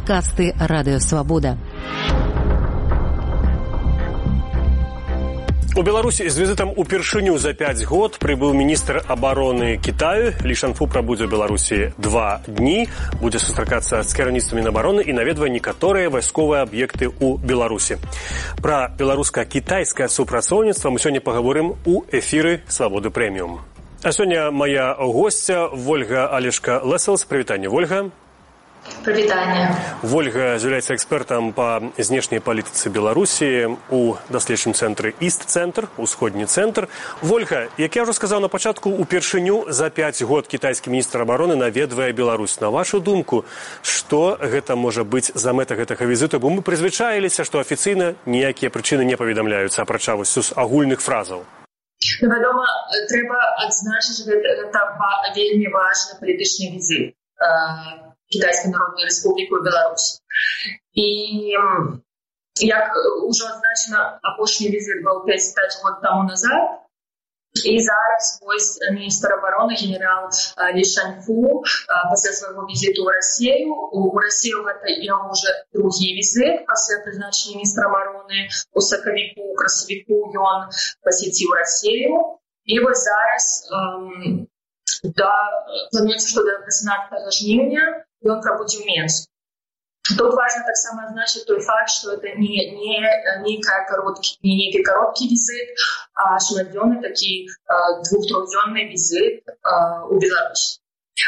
Падкасты Радыё Свабода. У Беларусі з візітам упершыню за 5 год прыбыў міністр абароны Кітаю. Лі Шанфу прабудзе ў Беларусі 2 дні, будзе сустракацца з кіраўніцтвамі Мінабароны і наведвае некаторыя вайсковыя аб'екты ў Беларусі. Пра беларуска-кітайскае супрацоўніцтва мы сёння паговорым у эфіры Свабоды Прэміум. А сёння моя госця Вольга Алешка-Лесселс. Прывітанне, Вольга. Прывітанне. Вольга з'яўляецца экспертам па знешняй палітыцы Беларусі у даследчым цэнтры Іст-цэнтр, усходні цэнтр. Вольга, як я ўжо сказаў на пачатку, упершыню за 5 год кітайскі міністр абароны наведвае Беларусь. На вашу думку, што гэта можа быць за мэта гэтага візіту? Бо мы прызвычаіліся, што афіцыйна ніякія прычыны не паведамляюцца, апрача вось агульных фразаў. Вядома, трэба адзначыць, што гэта вельмі важны палітычны візіт Китайской Народной Республики в Беларусь. И, як уже означено, апошний визит был 5 год тому назад. И зараз вось министр обороны генерал Ли Шанфу после своего визита в Россию. У Россию это его уже другий визит после призначения министра обороны у сакавіку, красавіку ён посетил Россию. И вот зараз плануецца, што до 18 жніўня ён прабудзе ў Менску. Тут важно таксама адзначыць той факт, што это не нейкі кароткі візит, а шматдзённы такі 2-3-дзённы візит у Беларусь.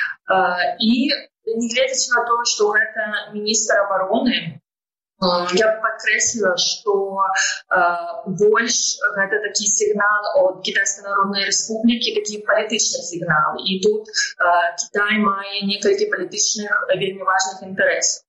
І негледзячы на то, што гэта міністр абароны, я бы подкрэсліла, што больш гэта такі сігнал ад Кітайскай Народнай Рэспублікі, такі палітычны сігнал. І тут Кітай мае некалькі палітычных вельмі важных інтарэсаў.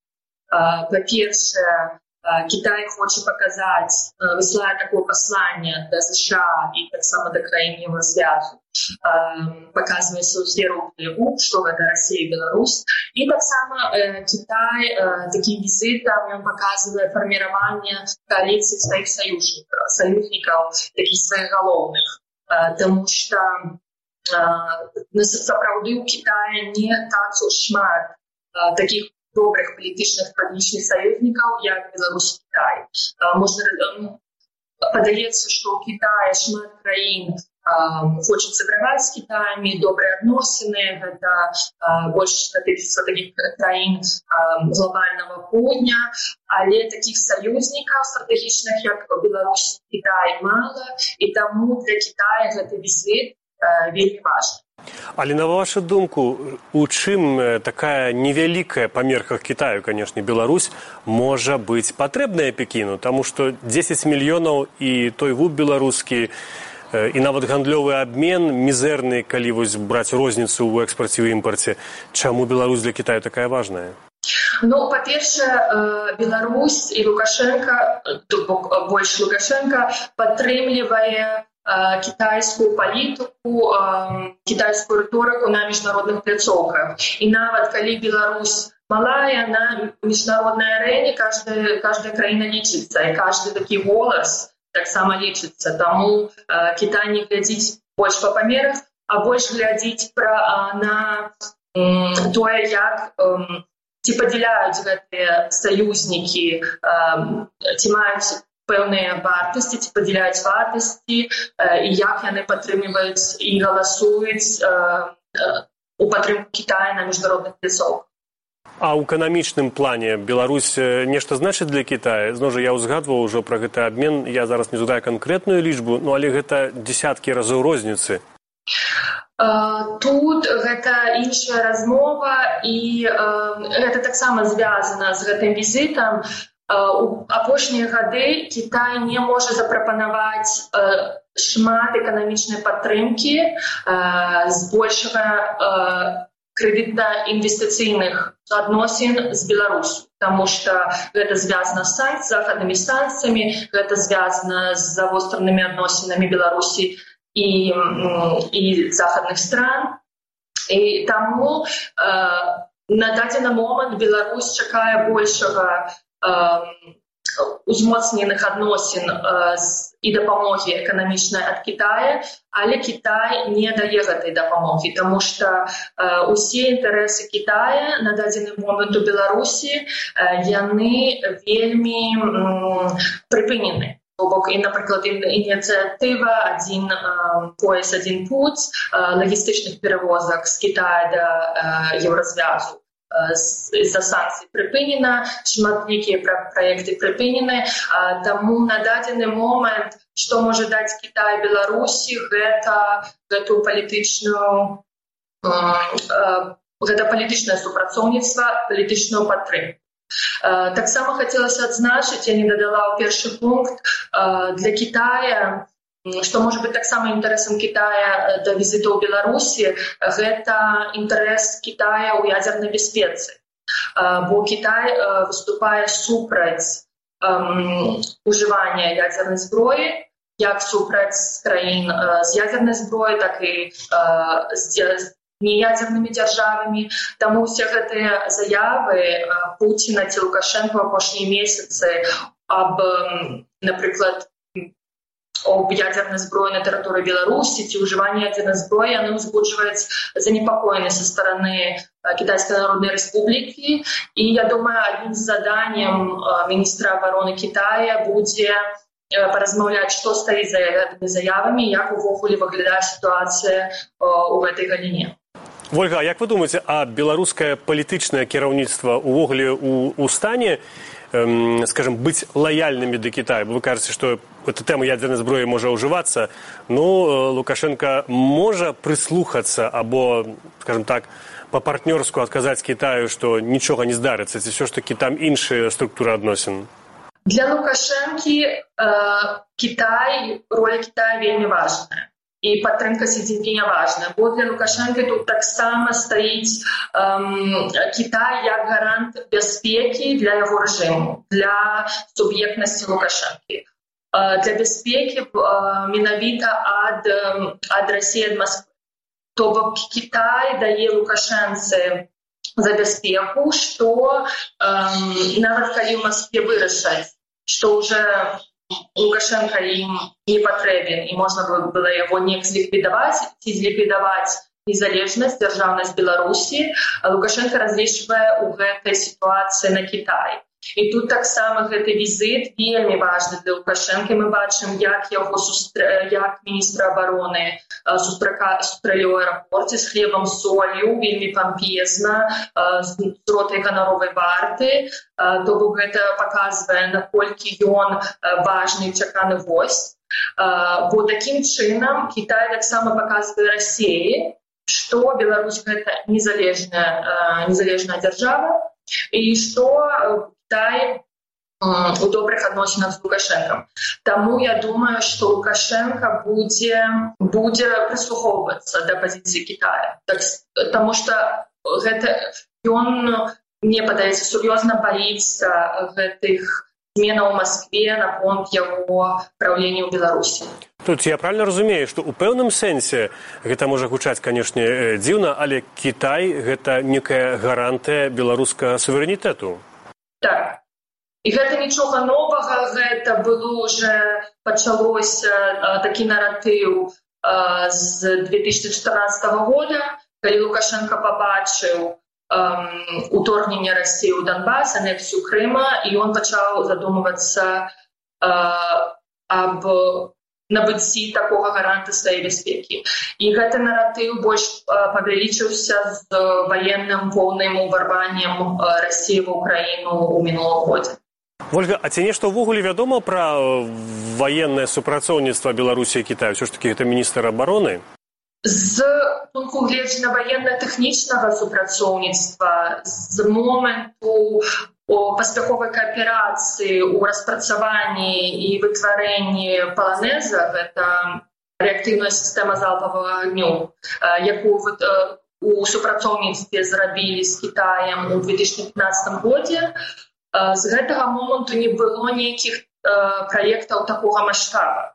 Па-першае, Кітай хоча паказаць, высылае такое пасланне да США і таксама да краін Еўразвязу, паказвае сваю сферу ўплыву, што гэта Расія і Беларусь. І таксама Кітай такім візітам ён паказвае фарміраванне коаліцыі сваіх саюзнікаў, такіх сваіх галоўных. Таму што сапраўды ў Кітаі не так шмат такіх добрых палітычных стратэгічных саюзнікаў, як Беларусь і Кітай. Можна падаецца, што ў Кітаі шмат краін хочуць сабраваць з Кітаямі добрыя адносіны, гэта больш стратэгічных такіх краін глобальнага поўдня, але такіх саюзнікаў стратэгічных, як Беларусь і Кітай, мала, і таму для Кітая гэты візит вельмі важны. Але на вашу думку, у чым такая невялікая па мерках Кітаю, канешне, Беларусь можа быць патрэбная Пекіну? Таму што 10 мільёнаў і той вуд беларускі, і нават гандлёвы абмен мізэрны, калі вось браць розніцу ў экспарце і імпарце. Чаму Беларусь для Кітаю такая важная? Ну, па-першае, Беларусь і Лукашенко, больш Лукашенко, падтрымлівае кітайскую палітыку, кітайскую рыторыку на міжнародных пляцоўках. І нават калі Беларусь малая, на міжнароднай арэне каждая краіна лічыцца, і каждый такі голас таксама лічыцца. Таму Кітай не глядзіць больш па памерах, а больш глядзіць на тое, як ці падзяляюць гэтыя саюзнікі, ці маюць пэўныя вартасці, ці падзяляюць вартасці, і як яны падтрымліваюць і галасуюць у падтрымку Кітая на міжнародных пляцоўках. А ў эканамічным плане Беларусь нешта значыць для Кітая? Зноў жа, я ўзгадваў ужо пра гэты абмен, я зараз не задаю канкрэтную лічбу, але гэта дзесяткі разоў розніцы. Тут гэта іншая размова, і гэта таксама звязана з гэтым візітам. У апошнія гады Кітай не можа запрапанаваць шмат эканамічнай падтрымкі, збольшага крэдытна-інвестыцыйных адносін з Беларусю, таму што гэта звязана з захаднымі санкцыямі, гэта звязана з завостранымі адносінамі Беларусі і захадных стран. І таму на дадзены момант Беларусь чакае большага узмоцненых адносін з і дапамогі эканамічнай ад Кітая, але Кітай не дае гэтай дапамогі, таму што усе інтарэсы Кітая на дадзены момант у Беларусі яны вельмі прыпынены. Бок, і, наприклад, ініціатива «Один пояс, один путь» логістичних перевозок з Китаю до Єврозв'язу з-за санкцій припинена, шматлікі проекти припинені, тому на дадзены момент, што можа даць Китай Беларусі, гэта палітычнае супрацоўніцтва, палітычную падтрымку. Таксама хацелася адзначыць, я не дадала ў першы пункт, для Китая, што можа быць таксама інтарэсам Китая да візіту ў Беларусі, гэта інтарэс Китая ў ядзернай бяспецы. Бо Китай выступае супраць ужывання ядзернай зброі, як супраць краін з ядзернай зброі, так і з неядзернымі дзяржавамі. Таму ўсе гэтыя заявы Пуціна ці Лукашенка ў апошнія месяцы аб, напрыклад, об ядерной зброі на тэрыторыі Беларусі ці ўжыванні ядерной зброі, яны ўзбуджваюць занепакоенасць са стороны Китайской Народной Республики. И я думаю, одним из заданием министра обороны Китая будзе паразмаўляць, што стаіць за гэтымі заявамі, як увогуле выглядае сітуацыя ў гэтай галіне. Ольга, а як вы думаеце, а беларускае палітычнае кіраўніцтва увогуле у стане, скажем, быць лояльнымі да Китая? Вы кажаце, што эта тэма ядерной зброі можа ўжывацца, но Лукашенко можа прыслухацца або, скажем так, па-партнёрску адказаць Китаю, што нічога не здарыцца, ці ўсё ж такі там іншыя структуры адносін? Для Лукашенкі роля Китая вельмі важная. І падтрымка Сі Цзіньпіня важная. Бо для Лукашенко тут таксама стаіць Китай як гарант бяспекі для яго рэжыму, для суб'ектнасці Лукашенкі. Для бяспекі менавіта ад Расіі, ад Масквы. То бок Китай дае Лукашэнцы за бяспеку, што нават калі ў Маскве вырашаць, што ўжо Лукашенко ім не патрэбен, і можна было яго неяк зліквідаваць, ці зліквідаваць незалежнасць, дзяржаўнасць Беларусі, Лукашенко разлічвае ў гэтай сітуацыі на Кітай. І тут таксама гэты візит вельмі важны для Лукашенко. Мы бачым, як міністр абароны сустрэлі ў аэрапорце з хлебам, солью, вельмі пампезна, з ротай ганаровай варты. То бок гэта паказвае, наколькі ён важны і чаканы гость. Бо такім чынам Китай таксама паказвае Расіі, што Беларусь гэта незалежная дзяржава, і што Китай у добрых адносінах з Лукашенком. Таму я думаю, што Лукашенко будзе прыслухоўвацца да пазіцыі Китая. Таму што ён, мне падаецца, сур'ёзна баіцца гэтых зменаў у Маскве наконт яго праўлення ў Беларусі. Тут я правильно разумею, што ў пэўным сэнсе гэта можа гучаць, канешне, дзіўна, але Китай гэта некая гарантыя беларускага суверэнітэту. Так. І гэта нічога новага, гэта было уже пачалося такі наратыў з 2014 года, калі Лукашенко пабачыў уторгненне Расіі ў Донбас, анексію Крыма, і ён пачаў задумвацца аб набыцці такога гаранта сваёй бяспекі. І гэты наратыў больш павялічыўся з ваенным поўным уварваннем Расіі ў Украіну ў мінулым годзе. Ольга, а ці нешта ўвогуле вядома пра ваеннае супрацоўніцтва Беларусі і Китаю? Ўсё ж такі гэта міністр абароны? З пункту гледжання ваенна-тэхнічнага супрацоўніцтва з моменту паспяховай кааперацыі ў распрацаванні і вытварэнні паланеза, гэта рэактыўная сістэма залпавага агню, якую у супрацоўніцтве зрабілі з Кітаем у 2015 годзе, з гэтага моманту не было нейкіх праектаў такога маштаба.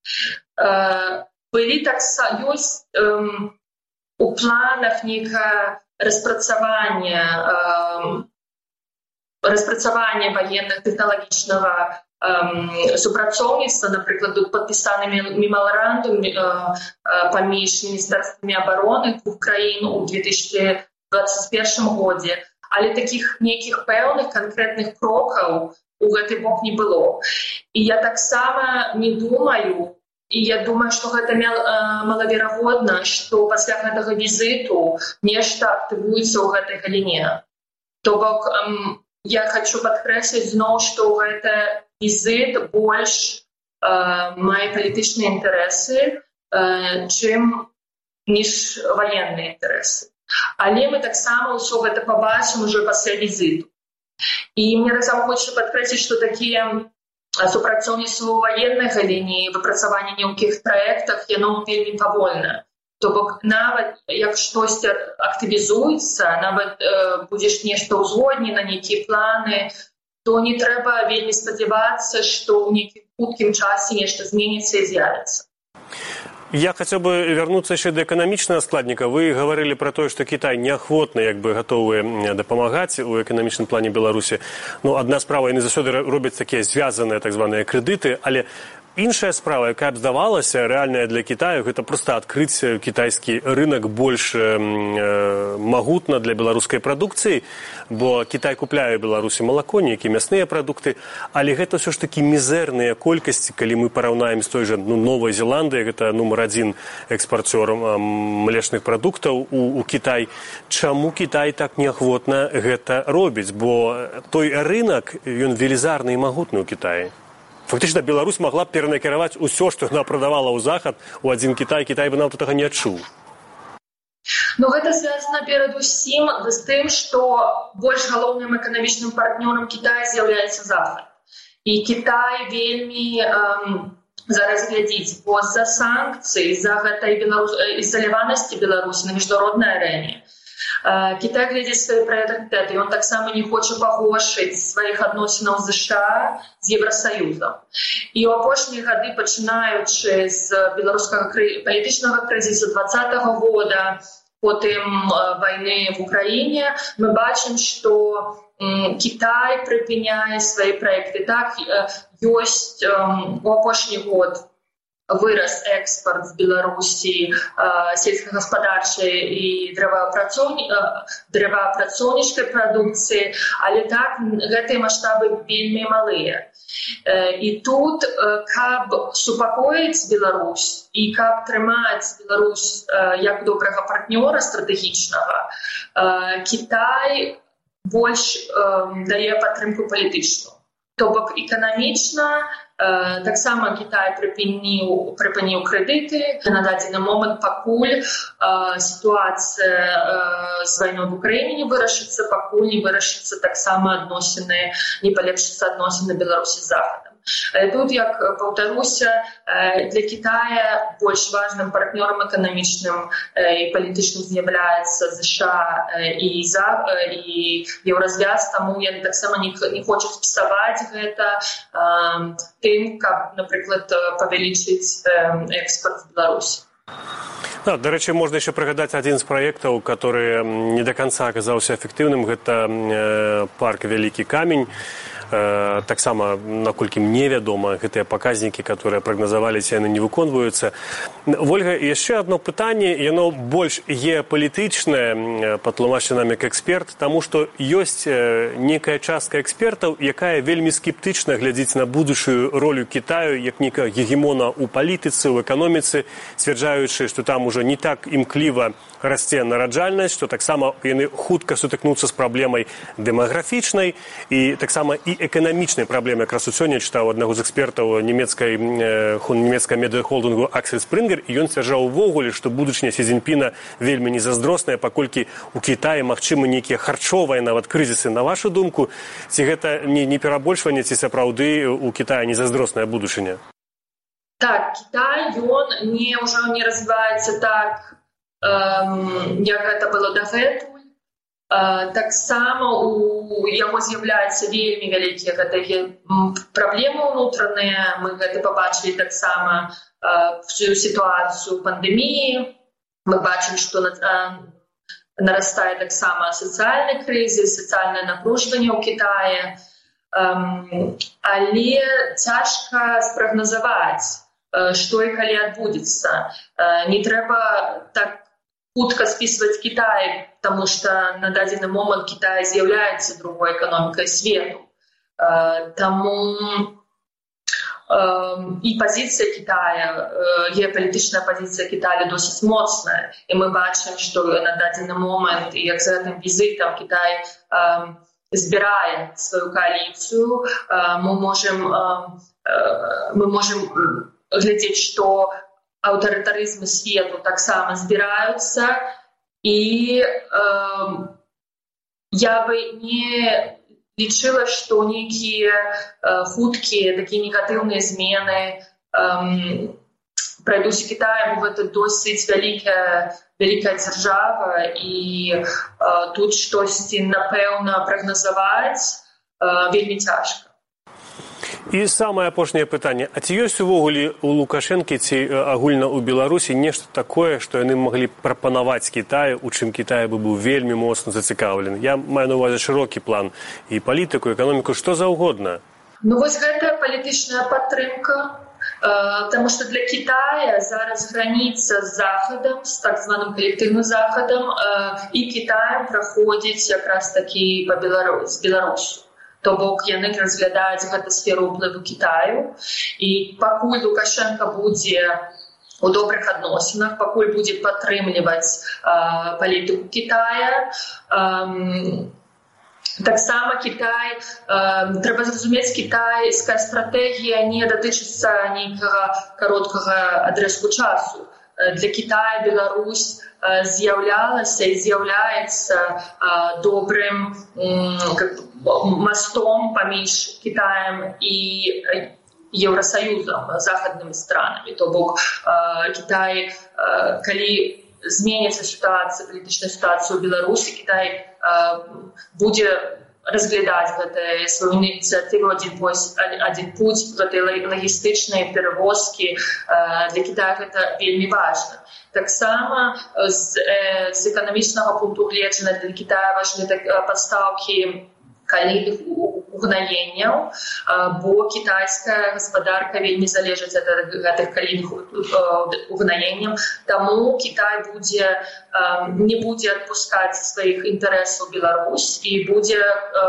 Ёсць у планах нейкае распрацаванне ваенна-тэхналагічнага супрацоўніцтва, напрыклад, тут падпісаны мемарандум паміж міністэрствамі абароны двух краін у 2021 годзе, але такіх нейкіх пэўных канкрэтных крокаў у гэты бок не было. І я таксама не думаю, і я думаю, што гэта малаверагодна, што пасля гэтага візіту нешта актывуецца ў гэтай галіне. То бок, я хочу падкрэсліць зноў, што гэта візит больш мае палітычныя інтарэсы, ніж ваенныя інтарэсы. Але мы таксама ўсё гэта пабачым ужо пасля візіту. І мне таксама хочацца падкрэсліць, што такія супрацоўніцтва ў ваеннай галіне, выпрацаванне нейкіх праектах, яно вельмі павольна. То бок нават як штосьці актывізуецца, нават будзеш нешта ўзгоднена, нейкія планы, то не трэба вельмі спадзявацца, што ў нейкім хуткім часе нешта зменіцца і з'явіцца. Я хотел бы вернуться еще до экономичного складника. Вы говорили про то, что Китай неохотно готовы допомагать у экономичном плане Беларуси. Ну, одна справа, яны заўсёды робяць такие связанные, так званыя крэдыты, але іншая справа, якая б здавалася, рэальная для Китаю, гэта проста адкрыць кітайскі рынок больш магутна для беларускай прадукцыі, бо Кітай купляе Беларусі малако, нейкія мясныя прадукты, але гэта ўсё ж такі мізэрныя колькасці, калі мы параўнаем з той жа Новай Зеландыяй, гэта нумар 1 экспарцёр млечных прадуктаў у Кітай. Чаму Кітай так неахвотна гэта робіць? Бо той рынок, ён велізарны і магутны ў Кітаі. Фактычна, Беларусь магла б перанакіраваць усё, што яна прадавала ў захад, у адзін Кітай, Кітай бы нават гэтага не адчуў. Ну, гэта звязана перадусім з тым, што больш галоўным эканамічным партнёрам Кітая з'яўляецца Захад. І Кітай вельмі зараз глядзіць, бо з-за санкцый, з-за гэтай ізаляванасці Беларусі на міжнароднай арэне, Кітай глядзіць свае прыярытэты, і ён таксама не хоча пагоршыць сваіх адносінаў з США з Евросаюзам. І ў апошнія гады, пачынаючы з беларускага палітычнага крызісу 2020 года, потым вайны в Украіне, мы бачым, што Кітай прыпыняе свае праекты. Так, ёсць у апошні год вырас экспорт з Беларусі сельскагаспадарчай і дрэваапрацоўнічай прадукцыі, але так, гэтыя маштабы вельмі малыя. І тут, каб супакоіць Беларусь і каб трымаць Беларусь як добрага партнёра стратэгічнага, Кітай больш дае падтрымку палітычную. То бок эканамічна таксама Кітай прыпыніў крэдыты. На дадзены момант, пакуль сітуацыя з вайной в Украіне не вырашыцца, пакуль не вырашыцца таксама адносіны, не палепшыцца адносіны Беларусі з Захадам. Тут, як паўтаруся, для Кітая больш важным партнёрам эканамічным і палітычным з'яўляецца США і Еўразвяз, таму яны таксама не хочуць псаваць гэта тым, каб, напрыклад, павялічыць экспорт з Беларусі. Да, до речі, можна ще пригадати один з проєктів, який не до кінця оказався ефективним. Це парк Великий Камень. Так само, наколькі мне вядома, гэтыя паказнікі, которые прагназаваліся, яны не выконваюцца. Вольга, яшчэ одно пытанне, яно больш геапалітычнае, патлумачце нам як эксперт, таму што ёсць некая частка экспертаў, якая вельмі скептычна глядзіць на будучую ролю Кітаю як некага гегемона ў палітыцы, ў эканоміцы, сцвярджаючы, што там ужо не так імкліва расце нараджальнасць, што таксама яны хутка сутыкнуцца з праблемай дэмаграфічнай і таксама і эканамічнай праблемы. Якраз сёння чытаў аднаго з экспертаў нямецкай медыахолдынгу Аксель Спрынгер, і ён сцвярджаў увогуле, што будучыня Сі Цзіньпіна вельмі незаздросная, паколькі у Кітаі магчымы нейкія харчовыя нават крызісы. На вашу думку, ці гэта не перабольшванне, ці сапраўды у Кітаі незаздросная будучыня? Так, Кітай, ён ўжо не развіваецца так, як гэта было дагэтуль. Таксама у яго з'яўляюцца вельмі вялікія гэтыя праблемы ўнутраныя. Мы гэта пабачылі таксама всю сітуацыю пандэміі. Мы бачым, што нарастае таксама сацыяльны крызіс, сацыяльнае напружванне ў Кітаі. але цяжка спрагназаваць, што і калі адбудзецца. Не трэба так хутка спісваць Кітай, таму што на дадзены момант Кітай з'яўляецца другой эканомікай свету. Таму і пазіцыя Китая, геапалітычная пазіцыя Китая досыць моцная. І мы бачым, што на дадзены момант, як з гэтым візітам Китай збірае сваю коаліцыю, мы можам глядзець, што аўтарытарызмы свету таксама збіраюцца. І я бы не лічыла, што нейкія хуткія, такія негатыўныя змены пройдуць у Китаі, бо гэта досыць вялікая дзяржава, і тут штосьці, напэўна, прагназаваць вельмі цяжка. І самае апошняе пытанне. А ці ёсць увогуле у Лукашэнкі ці агульна ў Беларусі нешта такое, што яны маглі прапанаваць Кітаю, у чым Кітай бы быў вельмі моцна зацікаўлены? Я маю на увазе шырокі план і палітыку, эканоміку, што заўгодна. Ну вось гэта палітычная падтрымка, таму што для Кітая зараз граніца з Захадам, з так званым калектыўным Захадам, і Кітаем праходзіць якраз такі з Беларусю. То бок яны разглядаюць гэту сферу ўплыву Кітаю. І пакуль Лукашенко будзе у добрых адносінах, пакуль будзе падтрымліваць палітыку Кітая, таксама Кітай, трэба зразумець, кітайская стратэгія не датычыцца нейкага кароткага адрэзку часу. Для Китая Беларусь з'яўлялася і з'яўляецца добрым мостом паміж Китаем і Еўросаюзам, захаднымі странамі. То бок Китай, калі зменіцца сітуацыя, палітычная сітуацыя ў Беларусі, Китай будзе разглядаць гэтую сваю ініцыятыву «Один путь», гэтай лагістычнай перавозкі. Для Китая гэта вельмі важна. Таксама з эканамічнага пункту гледжання для Китая важны пастаўкі калійных угнаенняў, бо кітайская гаспадарка вельмі залежыць ад гэтых калійных угнаенняў. Таму Кітай не будзе адпускаць сваіх інтарэсаў Беларусь і будзе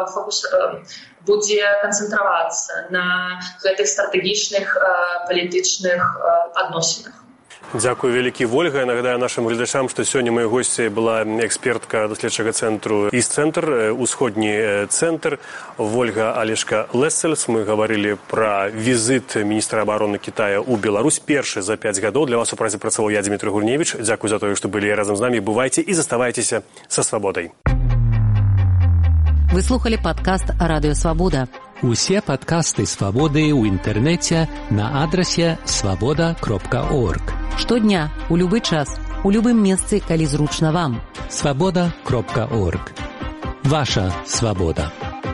канцэнтравацца на гэтых стратэгічных палітычных адносінах. Дзякую вялікі, Вольга. Я нагадаю нашым гледачам, што сёння маёй госцяй была экспертка даследчага цэнтру «Іст-цэнтр», усходні цэнтр, Вольга Алешка-Лессельс. Мы гаварылі пра візіт міністра абароны Кітая ў Беларусь, першы за 5 гадоў. Для вас у празе працаваў я, Дмітрий Гурневіч. Дзякую за тое, што былі разам з намі. Бывайце і заставайцеся са свабодай. Вы слухали падкаст «Радыё Свабода». Усе падкасты «Свабоды» ў інтэрнэце на адрасе свабода.орг. Штодня, у любы час, у любым месцы, калі зручна вам. свабода.орг. Ваша свабода.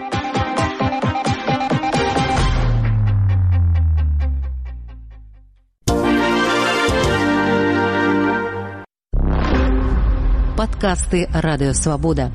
Падкасты «Радыё Свабода».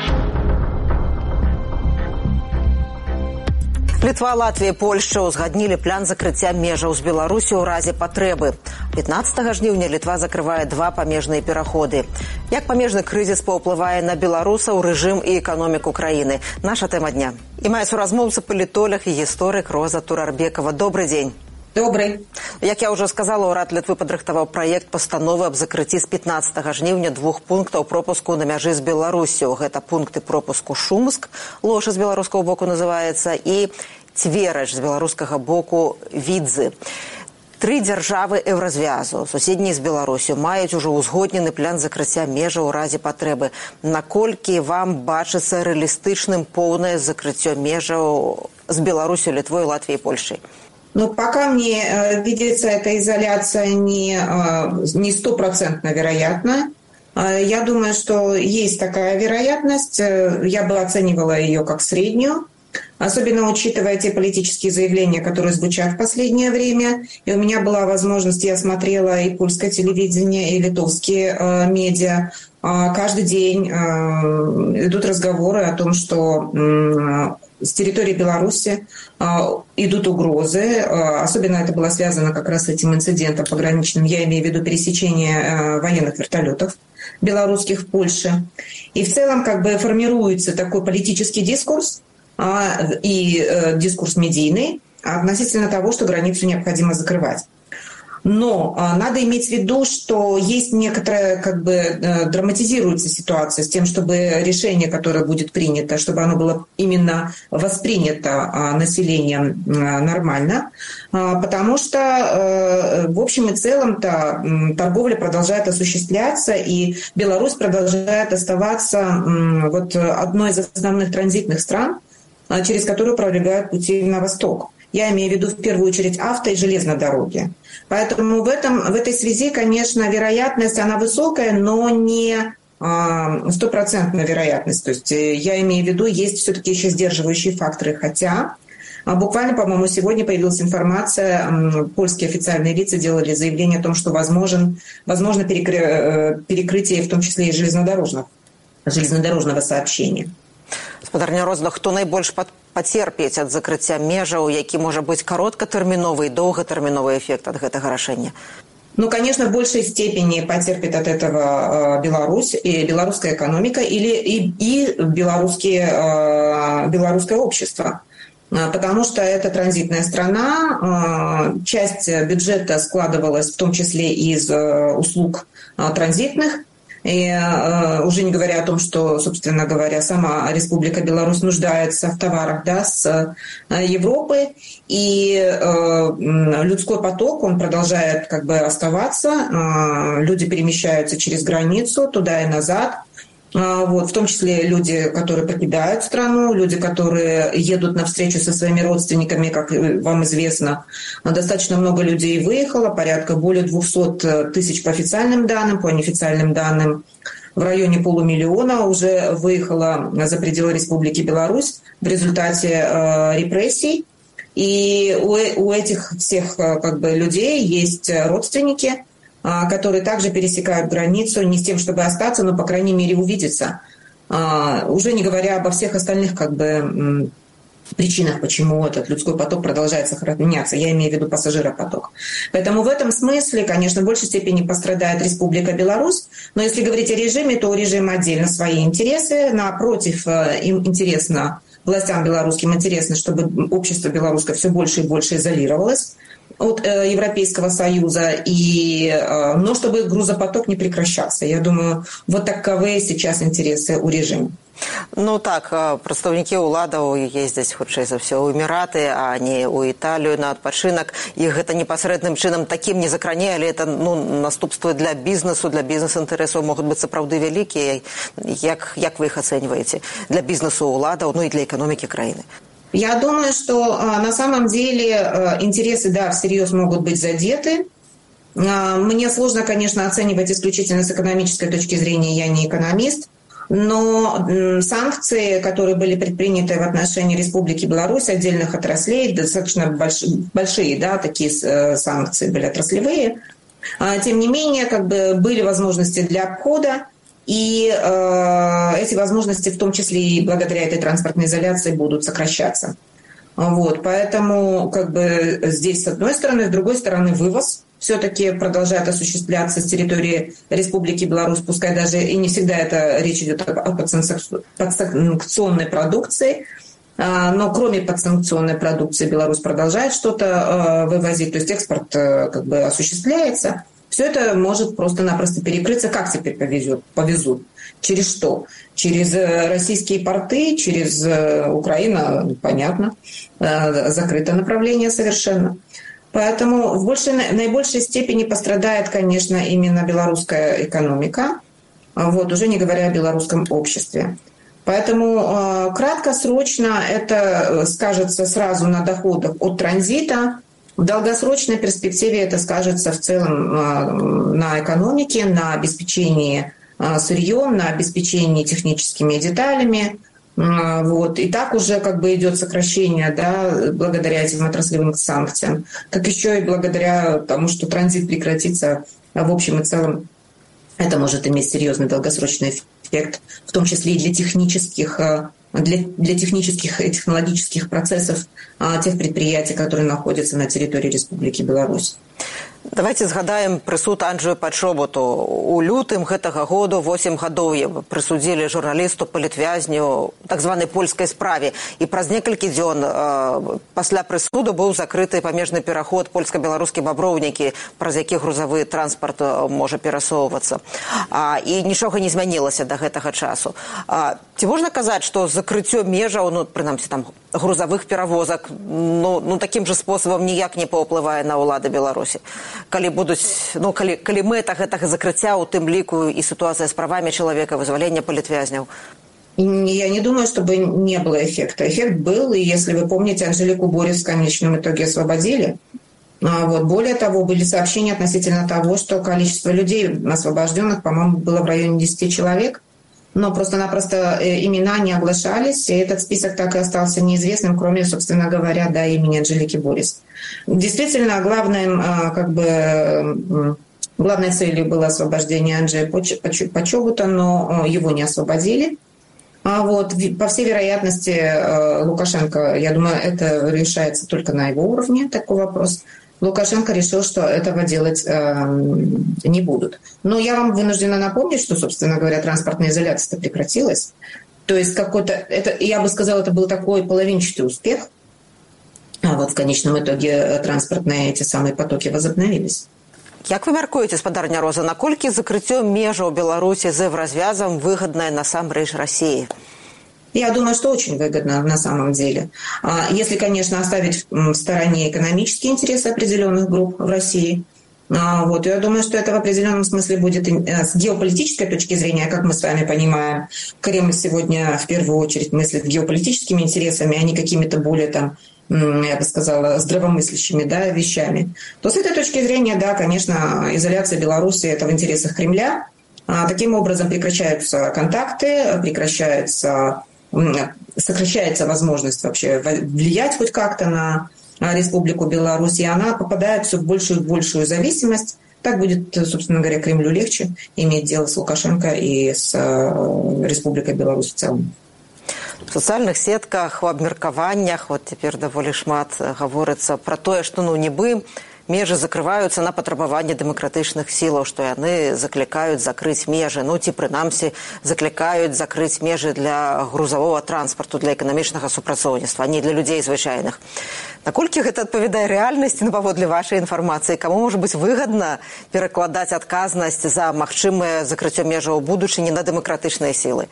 Літва, Латвія, Польшча узгаднілі план закрыцця межаў з Беларусі ў разе патрэбы. 15 жніўня Літва закрывае 2 памежныя пераходы. Як памежны крызіс паўплывае на беларусаў, рэжым і эканоміку краіны? Наша тэма дня. І мае суразмоўца палітолог і гісторык Роза Турарбекова. Добрый дзень. Добрый. Як я ўжо сказала, урад Літвы падрыхтаваў праект пастановы аб закрыцці з 15 жніўня 2 пунктаў пропуску на мяжы з Беларусю. Гэта пункты пропуску Шумск, Лоша з беларускага боку называецца, і Цверач з беларускага боку Відзы. 3 дзяржавы еўразвязу, суседнія з Беларусю, маюць ужо ўзгоднены план закрыцця межаў у разе патрэбы. Наколькі вам бачыцца рэалістычным поўнае закрыццё межаў з Беларусю, Літвой, Латвіяй, Польшай? Ну, пока мне видится эта изоляция не 100% вероятна. Я думаю, что есть такая вероятность. Я бы оценивала ее как среднюю, особенно учитывая те политические заявления, которые звучат в последнее время. И у меня была возможность, я смотрела и польское телевидение, и литовские медиа. Каждый день идут разговоры о том, что с территории Беларуси идут угрозы. Особенно это было связано как раз с этим инцидентом пограничным. Я имею в виду пересечение военных вертолетов белорусских в Польше. И в целом как бы формируется такой политический дискурс и дискурс медийный относительно того, что границу необходимо закрывать. Но надо иметь в виду, что есть некоторая, как бы, драматизируется ситуация с тем, чтобы решение, которое будет принято, чтобы оно было именно воспринято населением нормально, потому что, в общем и целом-то, торговля продолжает осуществляться, и Беларусь продолжает оставаться вот одной из основных транзитных стран, через которую пролегают пути на восток. Я имею в виду в первую очередь авто- и железные дороги. Поэтому в этой связи, конечно, вероятность, она высокая, но не стопроцентная вероятность. То есть я имею в виду, есть все-таки еще сдерживающие факторы. Хотя буквально, по-моему, сегодня появилась информация, польские официальные лица делали заявление о том, что возможно перекрытие, в том числе и железнодорожного сообщения. Гаспадар Нярозна, хто найбольш пацерпіць ад закрыцця межаў, які можа быць кароткатэрміновы і доўгатэрміновы эфект ад гэтага рашэння? Ну, конечно, в большей степени потерпит от этого Беларусь и белорусская экономика и белорусское общество. Потому что это транзитная страна, часть бюджета складывалась в том числе из услуг транзитных. И уже не говоря о том, что, собственно говоря, сама Республика Беларусь нуждается в товарах, да, с Европы, и людской поток, он продолжает как бы оставаться, люди перемещаются через границу туда и назад, вот, в том числе люди, которые покидают страну, люди, которые едут на встречу со своими родственниками, как вам известно. Достаточно много людей выехало, порядка более 200 тысяч по официальным данным, по неофициальным данным в районе 500 000 уже выехало за пределы Республики Беларусь в результате репрессий. И у этих всех как бы людей есть родственники, которые также пересекают границу не с тем, чтобы остаться, но, по крайней мере, увидеться. Уже не говоря обо всех остальных как бы причинах, почему этот людской поток продолжает сохраняться. Я имею в виду пассажиропоток. Поэтому в этом смысле, конечно, в большей степени пострадает Республика Беларусь. Но если говорить о режиме, то у режима отдельно свои интересы. Напротив, им интересно, властям белорусским интересно, чтобы общество белорусское все больше и больше изолировалось от Европейского Союза, но чтобы грузопоток не прекращался. Я думаю, вот таковые сейчас интересы у режима. Ну так, прадстаўнікі ўладаў ездзяць хутчэй за ўсё ў Эміраты, а не ў Італію на адпачынак. І гэта непасрэдным чынам такім не закране, але это наступствы для бізнесу, для бізнес-інтарэсаў могуць быць сапраўды вялікія. Як вы іх ацэньваеце? Для бізнесу ўладаў, ну і для эканомікі краіны. Я думаю, что на самом деле интересы, да, всерьез могут быть задеты. Мне сложно, конечно, оценивать исключительно с экономической точки зрения, я не экономист, но санкции, которые были предприняты в отношении Республики Беларусь, отдельных отраслей, достаточно большие, да, такие санкции были отраслевые, тем не менее, как бы были возможности для обхода, и эти возможности, в том числе и благодаря этой транспортной изоляции, будут сокращаться. Вот, поэтому как бы здесь с одной стороны, с другой стороны вывоз все-таки продолжает осуществляться с территории Республики Беларусь, пускай даже и не всегда речь идет о подсанкционной продукции, но кроме подсанкционной продукции Беларусь продолжает что-то вывозить, то есть экспорт как бы осуществляется. Все это может просто-напросто перекрыться. Как теперь повезут? Через что? Через российские порты, через Украину, понятно, закрытое направление совершенно. Поэтому в наибольшей степени пострадает, конечно, именно белорусская экономика, вот, уже не говоря о белорусском обществе. Поэтому краткосрочно это скажется сразу на доходах от транзита. В долгосрочной перспективе это скажется в целом на экономике, на обеспечении сырьем, на обеспечении техническими деталями. Вот. И так уже как бы идет сокращение, да, благодаря этим отраслевым санкциям, как еще и благодаря тому, что транзит прекратится в общем и целом. Это может иметь серьезный долгосрочный эффект, в том числе и для технических для технических и технологических процессов тех предприятий, которые находятся на территории Республики Беларусь. Давайте згадаем прысуд Анджею Пачоботу. У лютым гэтага году 8 гадоў прысудзілі журналісту палітвязню так званай польскай справе. І праз некалькі дзён пасля прысуду быў закрыты памежны пераход польска-беларускі баброўнікі, праз які грузавы транспарт можа перасоўвацца. І нічога не змянілася да гэтага часу. Ці можна казаць, што закрыццё межаў, прынамсі там грузавых перавозак, такім жа спосабам ніяк не паўплывае на ўлады Беларусі? Калі мэта гэтага закрыцця, у тым ліку і сітуацыя з правамі чалавека, вызвалення палітвязняў? Я не думаю, чтобы не было эффекта. Эффект был, и если вы помните, Анжелику Борис в конечном итоге освободили. Более того, были сообщения относительно того, что количество людей освобожденных, по-моему, было в районе 10 человек. Но просто-напросто имена не оглашались, и этот список так и остался неизвестным, кроме, собственно говоря, имени Анжелики Борис. Действительно, главной целью было освобождение Анджея Пачобота, но его не освободили. По всей вероятности, Лукашенко, я думаю, это решается только на его уровне, такой вопрос. Лукашенко решил, что этого делать не будут. Но я вам вынуждена напомнить, что, собственно говоря, транспортная изоляция прекратилась. То есть я бы сказала, это был такой половинчатый успех. В конечном итоге транспортные эти самые потоки возобновились. Як вы мяркуеце, спадарня Роза, наколькі закрыццё межаў Беларусі з Еўразвязам выгаднае насамрэч Расіі? Я думаю, что очень выгодно на самом деле. Если, конечно, оставить в стороне экономические интересы определенных групп в России. Я думаю, что это в определенном смысле будет с геополитической точки зрения, как мы с вами понимаем, Кремль сегодня в первую очередь мыслит геополитическими интересами, а не какими-то более я бы сказала, здравомыслящими вещами. То с этой точки зрения, конечно, изоляция Беларуси – это в интересах Кремля. Таким образом прекращаются контакты, сокращается возможность вообще влиять хоть как-то на Республику Беларусь, и она попадает все в большую и большую зависимость. Так будет, собственно говоря, Кремлю легче иметь дело с Лукашенко и с Республикой Беларусь в целом. В сацыяльных сетках, у абмеркаваннях цяпер даволі шмат гаворыцца пра тое, што нібы межы закрываюцца на патрабаванне дэмакратычных сілаў, што яны заклікаюць закрыць межы, ці прынамсі заклікаюць закрыць межы для грузавога транспарту, для эканамічнага супрацоўніцтва, а не для людзей звычайных. Наколькі гэта адпавядае рэальнасці, паводле вашай інфармацыі, каму можа быць выгадна перакладаць адказнасць за магчымае закрыццё межаў у будучыні на дэмакратычныя сілы?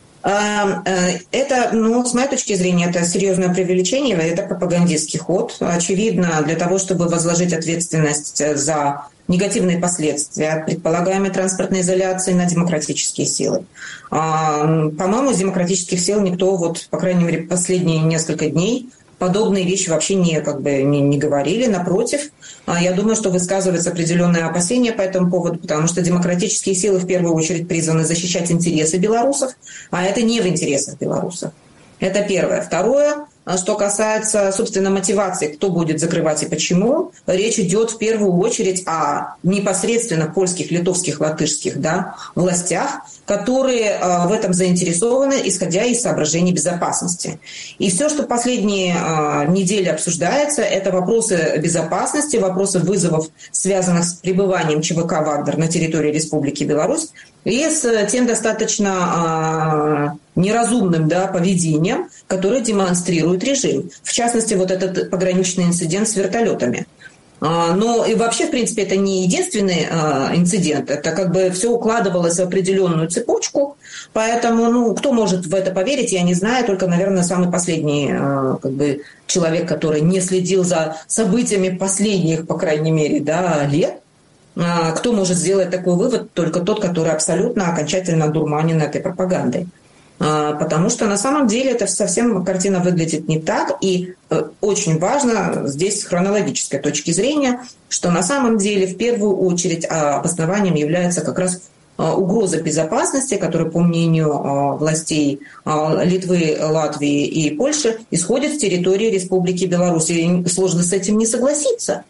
Это, с моей точки зрения, это серьезное преувеличение, это пропагандистский ход. Очевидно, для того, чтобы возложить ответственность за негативные последствия от предполагаемой транспортной изоляции на демократические силы. По-моему, из демократических сил никто, по крайней мере, последние несколько дней подобные вещи вообще не говорили. Напротив, я думаю, что высказываются определенные опасения по этому поводу, потому что демократические силы в первую очередь призваны защищать интересы белорусов, а это не в интересах белорусов. Это первое. Второе, что касается, собственно, мотивации, кто будет закрывать и почему, речь идет в первую очередь о непосредственно польских, литовских, латышских властях, которые в этом заинтересованы, исходя из соображений безопасности. И все, что последние недели обсуждается, это вопросы безопасности, вопросы вызовов, связанных с пребыванием ЧВК «Вагнер» на территории Республики Беларусь, и с тем достаточно неразумным поведением, которое демонстрирует режим. В частности, этот пограничный инцидент с вертолетами. Но и вообще, в принципе, это не единственный инцидент. Это все укладывалось в определенную цепочку. Поэтому, кто может в это поверить, я не знаю. Только, наверное, самый последний человек, который не следил за событиями последних, по крайней мере, лет. Кто может сделать такой вывод? Только тот, который абсолютно окончательно одурманен этой пропагандой. Потому что на самом деле это совсем картина выглядит не так. И очень важно здесь с хронологической точки зрения, что на самом деле в первую очередь обоснованием является как раз угроза безопасности, которая, по мнению властей Литвы, Латвии и Польши, исходит с территории Республики Беларусь. И сложно с этим не согласиться.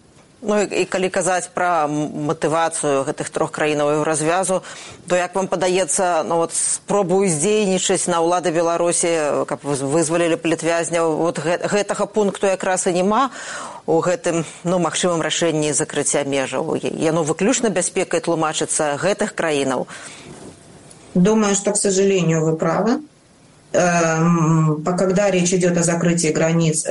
Ну і калі казаць пра матывацыю гэтых трох краінаў развязу, то як вам падаецца, ну вот спробу здзейнічаць на ўлады Беларусі, каб вызвалілі палітвязняў, вот гэтага пункту якраз і няма у гэтым, ну, магчымым рашэнні закрыцця межаў. Яно выключна бяспекай тлумачыцца гэтых краінаў. Думаю, что, к сожалению, вы правы. Когда речь идет о закрытии границ,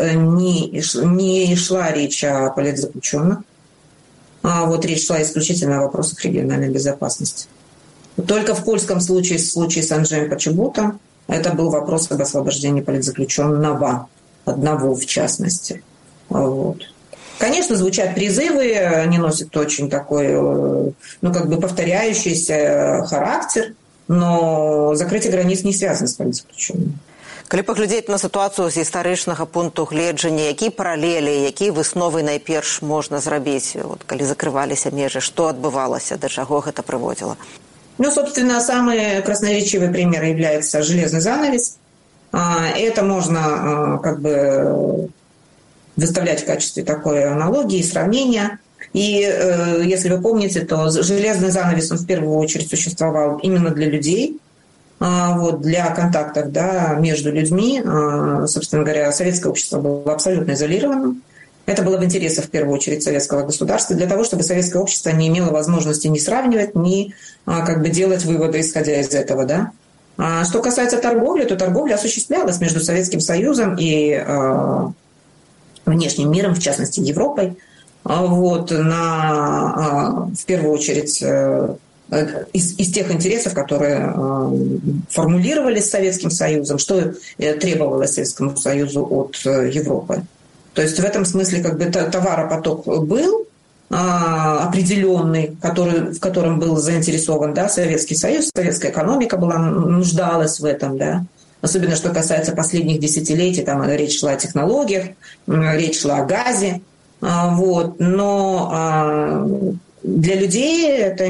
не шла речь о политзаключенных, а вот речь шла исключительно о вопросах региональной безопасности. Только в польском случае, в случае с Анджеем Почебутом, это был вопрос об освобождении политзаключенного, одного в частности. Вот. Конечно, звучат призывы, они носят очень такой, ну, как бы повторяющийся характер, но закрытие границ не связано с политзаключенными. Калі паглядзець на сітуацыю з гістарычнага пункту гледжання, якія паралелі, якія высновы найперш можна зрабіць, вот, калі закрываліся межы, што адбывалася, да чаго гэта прыводзіла? Ну, собственно, самый красноречивый пример является железный занавес. Это можно как бы выставлять в качестве такой аналогии, сравнения. И если вы помните, то железный занавес, он в первую очередь существовал именно для людей, вот, для контактов, да, между людьми. Собственно говоря, советское общество было абсолютно изолированным. Это было в интересах, в первую очередь, советского государства, для того, чтобы советское общество не имело возможности ни сравнивать, ни как бы делать выводы, исходя из этого. Да? А что касается торговли, то торговля осуществлялась между Советским Союзом и внешним миром, в частности, Европой. Вот, в первую очередь из тех интересов, которые формулировались Советским Союзом, что требовалось Советскому Союзу от Европы. То есть в этом смысле как бы товаропоток был определенный, в котором был заинтересован, да, Советский Союз, советская экономика нуждалась в этом, да. Особенно что касается последних десятилетий, там речь шла о технологиях, речь шла о газе. Вот, но для людей это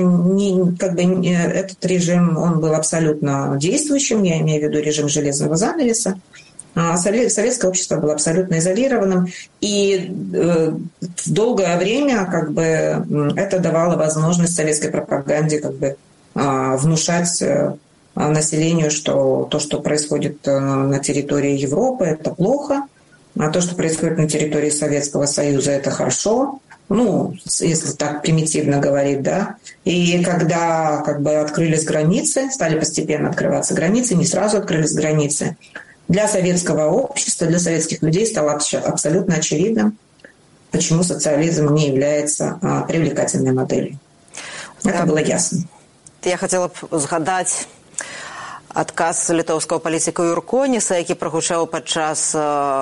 этот режим, он был абсолютно действующим, я имею в виду режим железного занавеса. Советское общество было абсолютно изолированным, и долгое время как бы это давало возможность советской пропаганде как бы внушать населению, что то, что происходит на территории Европы, это плохо, а то, что происходит на территории Советского Союза, это хорошо. Ну, если так примитивно говорить, да. И когда как бы открылись границы, стали постепенно открываться границы, не сразу открылись границы, для советского общества, для советских людей стало абсолютно очевидным, почему социализм не является привлекательной моделью. Это было ясно. Я хотела б згадаць адказ літоўскага палітыка Юрконіса, які прагучаў падчас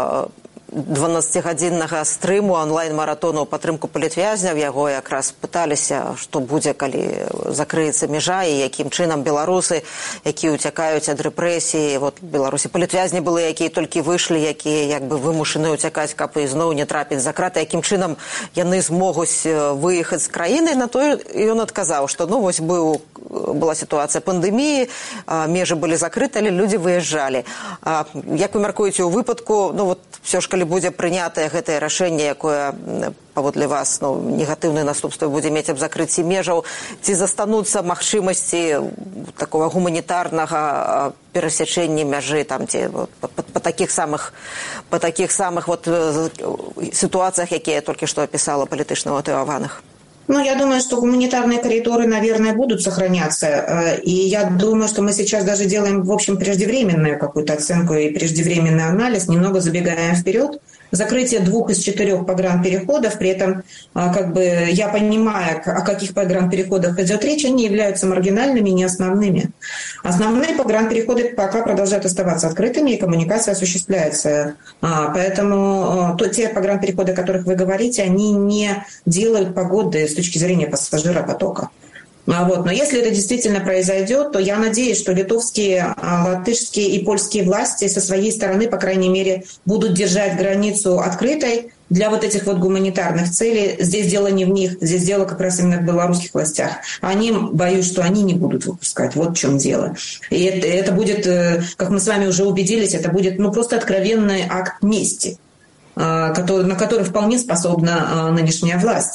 12-гадзіннага стрыму онлайн-маратону ў падтрымку палітвязняў. Яго якраз пыталіся, што будзе, калі закрыецца мяжа, і якім чынам беларусы, якія ўцякаюць ад рэпрэсіі. Вот беларусі палітвязні былі, якія толькі выйшлі, якія як бы вымушаны ўцякаць, каб ізноў не трапіць за краты, якім чынам яны змогуць выехаць з краіны. На то ён адказаў, што ну вось была сітуацыя пандэміі, межы былі закрыты, але людзі выязджалі. Як вы мяркуеце ў выпадку, ну вот все ж калі будзе прынятае гэтае рашэнне, якое паводле вас негатыўныя наступствы будзе мець аб закрыцці межаў, ці застануцца магчымасці такого гуманітарнага перасячэння мяжы там, ці па такіх самых вот сітуацыях, якія я толькі што апісала, палітычна матываваных? Ну, я думаю, что гуманитарные коридоры, наверное, будут сохраняться. И я думаю, что мы сейчас даже делаем, в общем, преждевременную какую-то оценку и преждевременный анализ, немного забегаем вперед. Закрытие 2 из 4 погранпереходов, при этом как бы я понимаю, о каких погранпереходах идет речь, они являются маргинальными, не основными. Основные погранпереходы пока продолжают оставаться открытыми, и коммуникация осуществляется. Поэтому те погранпереходы, о которых вы говорите, они не делают погоды с точки зрения пассажиропотока. Вот. Но если это действительно произойдет, то я надеюсь, что литовские, латышские и польские власти со своей стороны, по крайней мере, будут держать границу открытой для вот этих вот гуманитарных целей. Здесь дело не в них, здесь дело как раз именно в белорусских властях. Они, боюсь, что они не будут выпускать. Вот в чем дело. И это будет, как мы с вами уже убедились, это будет просто откровенный акт мести, на который вполне способна нынешняя власть.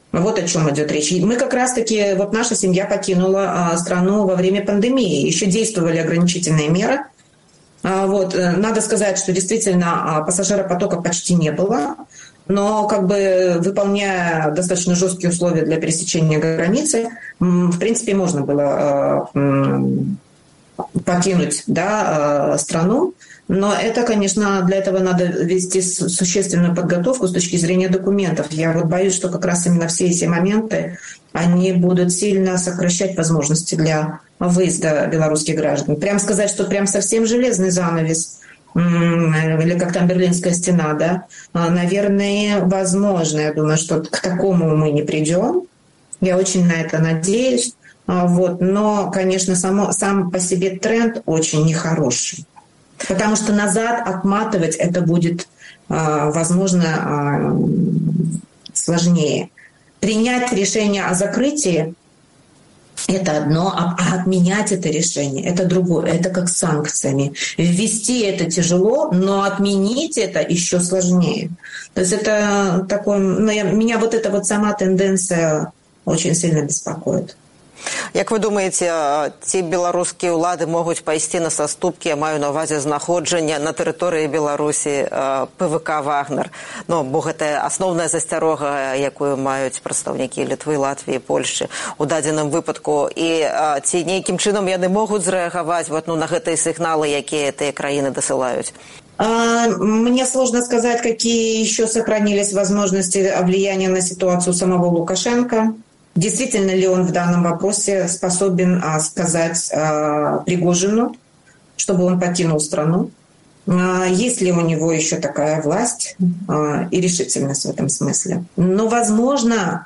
Вот о чем идет речь. И мы как раз-таки, вот наша семья покинула страну во время пандемии. Еще действовали ограничительные меры. Вот. Надо сказать, что действительно пассажиропотока почти не было. Но как бы выполняя достаточно жесткие условия для пересечения границы, в принципе, можно было покинуть, да, страну. Но это, конечно, для этого надо вести существенную подготовку с точки зрения документов. Я вот боюсь, что как раз именно все эти моменты, они будут сильно сокращать возможности для выезда белорусских граждан. Прям сказать, что прям совсем железный занавес или как там Берлинская стена, да, наверное, возможно. Я думаю, что к такому мы не придем. Я очень на это надеюсь. Вот. Но, конечно, сам по себе тренд очень нехороший. Потому что назад отматывать это будет, возможно, сложнее. Принять решение о закрытии – это одно, а отменять это решение – это другое. Это как с санкциями. Ввести это тяжело, но отменить это еще сложнее. То есть это такое… Меня вот эта вот сама тенденция очень сильно беспокоит. Як вы думаеце, ці беларускія ўлады могуць пайсці на саступкі, я маю на ўвазе знаходжання на тэрыторыі Беларусі ПВК «Вагнер», ну, бо гэта асноўная засцярога, якую маюць прадстаўнікі Літвы, Латвіі, Польшчы у дадзеным выпадку, і ці нейкім чынам яны могуць зрэагаваць вот, ну, на гэтыя сігналы, якія тыя краіны дасылаюць? Мне сложно сказать, какие еще сохранились возможности влияния на ситуацию самого Лукашенко. Действительно ли он в данном вопросе способен сказать Пригожину, чтобы он покинул страну? Есть ли у него еще такая власть и решительность в этом смысле? Но возможно,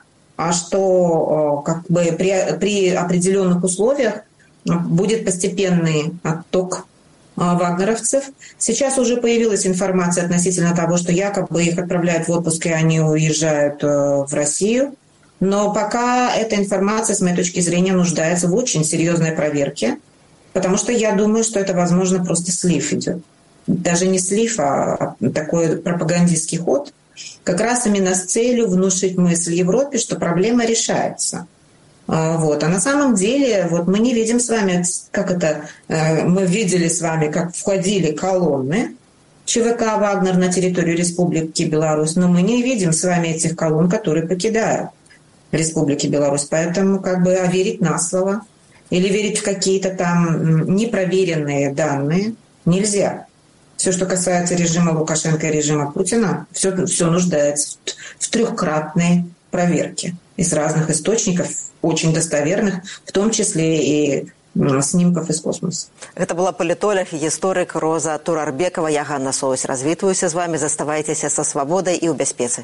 что как бы при определенных условиях будет постепенный отток вагнеровцев. Сейчас уже появилась информация относительно того, что якобы их отправляют в отпуск, и они уезжают в Россию. Но пока эта информация, с моей точки зрения, нуждается в очень серьезной проверке, потому что я думаю, что это, возможно, просто слив идет. Даже не слив, а такой пропагандистский ход, как раз именно с целью внушить мысль Европе, что проблема решается. Вот. А на самом деле вот мы не видим с вами, как это, мы видели с вами, как входили колонны ЧВК «Вагнер» на территорию Республики Беларусь, но мы не видим с вами этих колонн, которые покидают Республики Беларусь. Поэтому как бы верить на слово или верить в какие-то там непроверенные данные нельзя. Все, что касается режима Лукашенко и режима Путина, все нуждается в трехкратной проверке из разных источников, очень достоверных, в том числе и снимков из космоса. Это была политолог и историк Роза Турарбекова. Я Ганна Соусь. Развітваюся з вами. Заставайтеся со свободой и у бяспецы.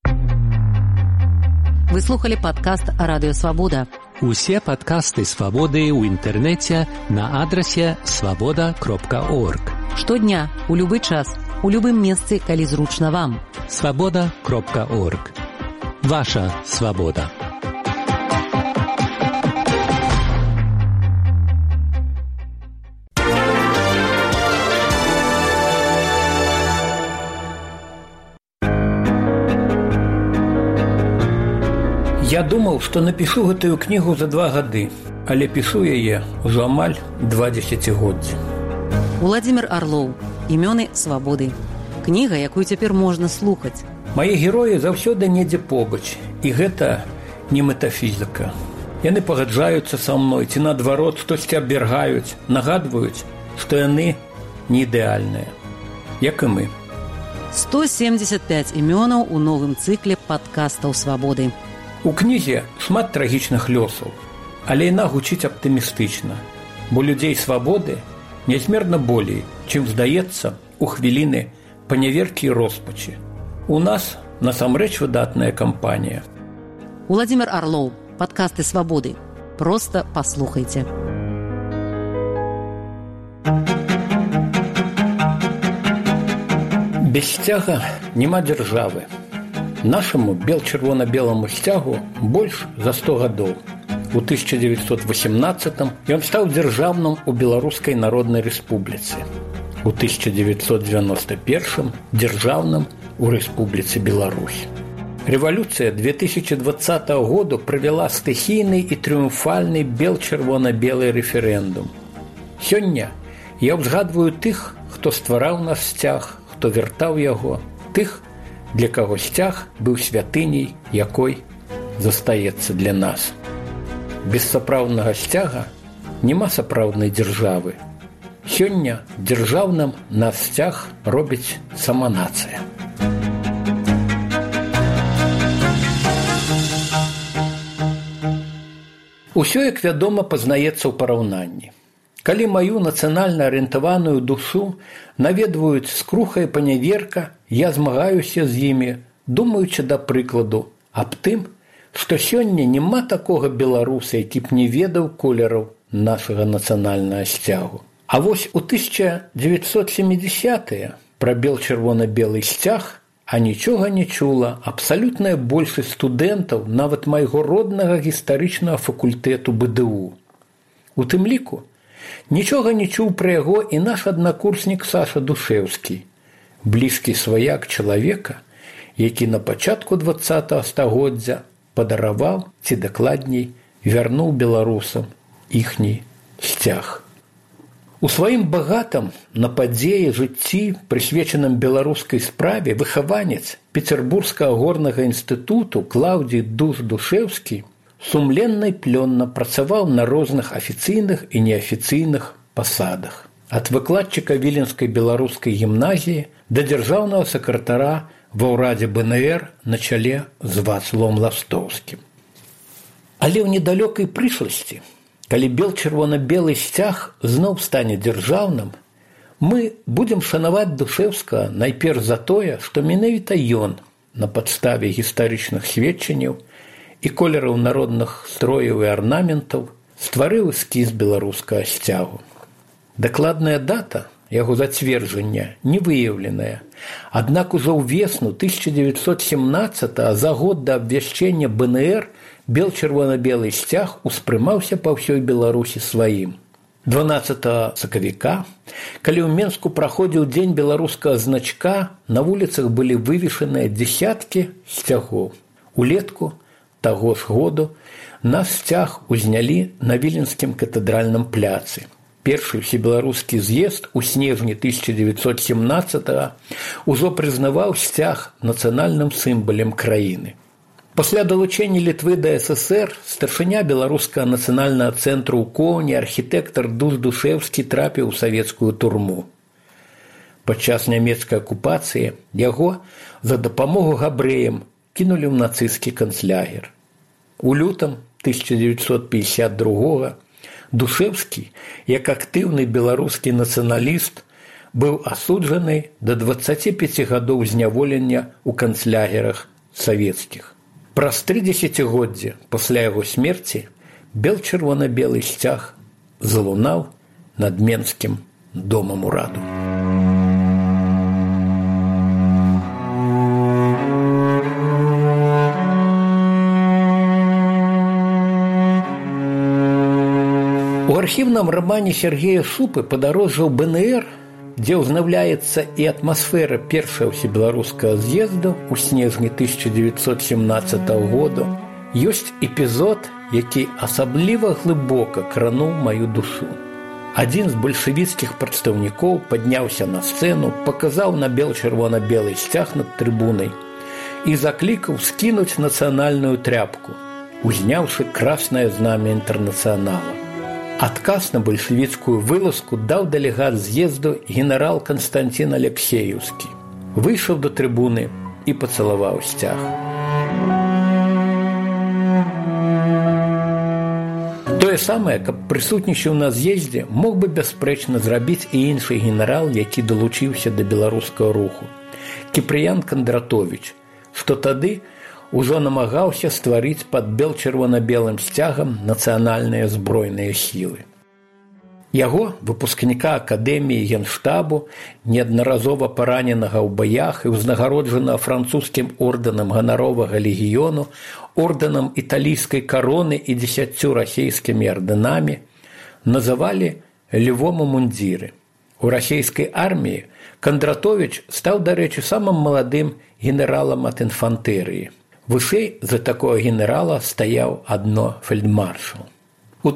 Вы слухали падкаст «Радыё Свабода». Усе падкасты «Свабоды» ў інтэрнэце на адрасе свабода.орг. Штодня, у любы час, у любым месцы, калі зручна вам. свабода.орг. Ваша свабода. Я думаў, што напішу гэтую кнігу за 2 гады, але пішу яе ўжо амаль 2 дзесяцігоддзі. Уладзімір Арлоў. Імёны свабоды. Кніга, якую цяпер можна слухаць. Мае героі заўсёды недзе побач, і гэта не метафізіка. Яны пагаджаюцца са мной, ці наадварот штосьці абвяргаюць, нагадваюць, што яны не ідэальныя, як і мы. 175 імёнаў у новым цыкле падкастаў «Свабоды». У кнізе шмат трагічных лёсаў, але яна гучыць аптымістычна, бо людзей свабоды нязмерна болей, чым здаецца у хвіліны паняверкі і роспачы. У нас насамрэч выдатная кампанія. Уладзімір Арлоў. Падкасты «Свабоды». Просто паслухайце. Без сцяга няма дзяржавы. Нашаму бел-чырвона-беламу сцягу больш за 100 гадоў. У 1918-м ён стаў дзяржаўным у Беларускай Народнай Рэспубліцы. У 1991-м дзяржаўным у Рэспубліцы Беларусь. Революция 2020 года провела стихийный и триумфальный бел-чырвона-белый референдум. Сёння я ўзгадваю тых, хто ствараў наш сцяг, хто вяртаў яго, тых, для каго сцяг быў святыняй, якой застаецца для нас. Без сапраўднага сцяга няма сапраўднай дзяржавы. Сёння дзяржаўным наш сцяг робіць сама нацыя. Усё, як вядома, пазнаецца ў параўнанні. Калі маю нацыянальна арыентаваную душу наведваюць скруха і паняверка, я змагаюся з імі, думаючы, да прыкладу, аб тым, што сёння няма такога беларуса, які б не ведаў колераў нашага нацыянальнага сцягу. А вось у 1970-е пра бел-чырвона-белы сцяг а нічога не чула абсалютная большасць студэнтаў нават майго роднага гістарычнага факультэту БДУ. У тым ліку нічога не чуў пра яго і наш аднакурснік Саша Душэўскі, блізкі сваяк чалавека, які на пачатку 20-го стагоддзя падараваў, ці дакладней, вярнуў беларусам іхні сцяг. У сваім багатым на падзеі жыцці, прысвечаным беларускай справе, выхаванец Пецярбургскага горнага інстытуту Клаўдзій Душэўскі сумленна і плённа працаваў на розных афіцыйных і неафіцыйных пасадах. Ад выкладчыка Віленскай беларускай гімназіі да дзяржаўнага сакратара ва ўрадзе БНР на чале з Вацлавом Ластоўскім. Але ў недалёкай прышласці, калі бел-чырвона-белы сцяг зноў стане дзяржаўным, мы будзем шанаваць Душэўскага найперш за тое, што менавіта ён на падставе гістарычных сведчанняў і колераў народных строяў і арнаментаў стварыў эскіз беларускага сцягу. Дакладная дата яго зацверджання не выяўленая, аднак ужо ўвесну 1917-го, за год да абвяшчэння БНР, бел-чырвона-белы сцяг успрымаўся па ўсёй Беларусі сваім. 12 сакавіка, калі ў Менску праходзіў дзень беларускага значка, на вуліцах былі вывешаныя дзесяткі сцягоў. Улетку таго ж году наш сцяг узнялі на Віленскім катэдральным пляцы. Першы ўсебеларускі з'езд у снежні 1917-го ўжо прызнаваў сцяг нацыянальным сімвалам краіны. Пасля далучэння Літвы да ССР старшыня беларускага нацыянальнага цэнтру ў Коўні архітэктар Душэўскі трапіў у савецкую турму. Падчас нямецкай акупацыі яго за дапамогу габрэям кінулі ў нацысцкі канцлагер. У лютым 1952-го Душэўскі, як актыўны беларускі нацыяналіст, быў асуджаны да 25 гадоў зняволення ў канцлагерах савецкіх. Праз 3 дзесяцігоддзі пасля яго смерці бел-чырвона-белы сцяг залунаў над Менскім домам ураду. У архіўным рамане Сергея Шупы «Падарожжа ў БНР», дзе ўзнаўляецца і атмасфера першага ўсебеларускага з'езду ў снежні 1917 года, ёсць эпізод, які асабліва глыбока крануў маю душу. Адзін з бальшавіцкіх прадстаўнікоў падняўся на сцэну, паказаў на бел-чырвона-белы сцяг над трыбунай і заклікаў скінуць нацыянальную тряпку, узняўшы краснае знамя інтэрнацыянала. Адказ на бальшавіцкую вылазку даў дэлегат з'езду генерал Канстантин Алексеевскі. Выйшаў да трыбуны і пацалаваў сцяг. Тое самае, каб прысутнічаў на з'ездзе, мог бы бясспрэчна зрабіць і іншы генерал, які далучыўся да беларускага руху – Кіпрыян Кандратовіч, што тады ужо намагаўся стварыць пад бел-чырвона-белым сцягам нацыянальныя збройныя сілы. Яго, выпускніка акадэміі генштабу, неаднаразова параненага ў баях і ўзнагароджанага французскім ордэнам ганаровага легіёну, ордэнам італійскай кароны і 10 расійскімі ардэнамі, называлі львом у мундзіры. У расійскай арміі Кандратовіч стаў, дарэчы, самым маладым генералам ад інфантэрыі. Вышэй за такого генерала стаяў адно фельдмаршал. У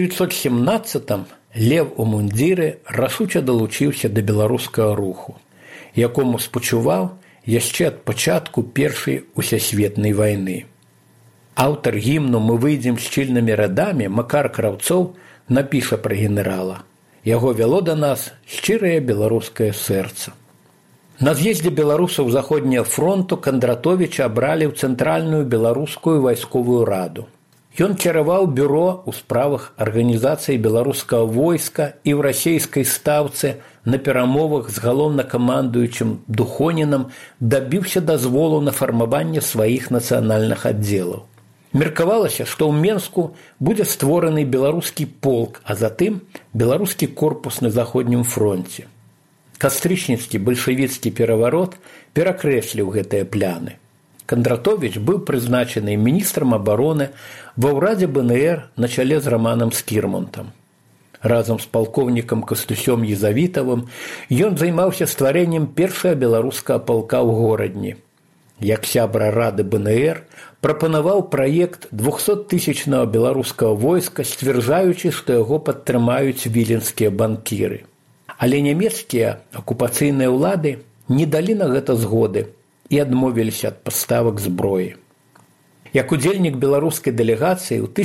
1917-м Лев у мундзіры рашуча далучыўся да беларускага руху, якому спачуваў яшчэ ад пачатку Першай усесветнай вайны. Аўтар гімну «Мы выйдзем шчыльнымі радамі» Макар Краўцоў напіша пра генерала. Яго вяло да нас шчырае беларускае сэрца. На з'ездзе беларусаў Заходняга фронту Кандратовіча абралі ў Цэнтральную беларускую вайсковую раду. Ён кіраваў бюро ў справах арганізацыі беларускага войска і ў расейскай стаўцы на перамовах з галоўнакамандуючым Духонінам дабіўся дазволу на фармаванне сваіх нацыянальных аддзелаў. Меркавалася, што ў Менску будзе створаны беларускі полк, а затым беларускі корпус на Заходнім фронце. Кастрычніцкі бальшавіцкі пераварот перакрэсліў гэтыя пляны. Кандратовіч быў прызначаны міністрам абароны ва ўрадзе БНР на чале з Раманам Скірмонтам. Разам з палкоўнікам Кастусём Езавітавым ён займаўся стварэннем першага беларускага палка ў горадні. Як сябра рады БНР прапанаваў праект 200-тысячнага беларускага войска, сцвярджаючы, што яго падтрымаюць віленскія банкіры. Але нямецкія акупацыйныя ўлады не далі на гэта згоды і адмовіліся ад паставак зброі. Як удзельнік беларускай дэлегацыі ў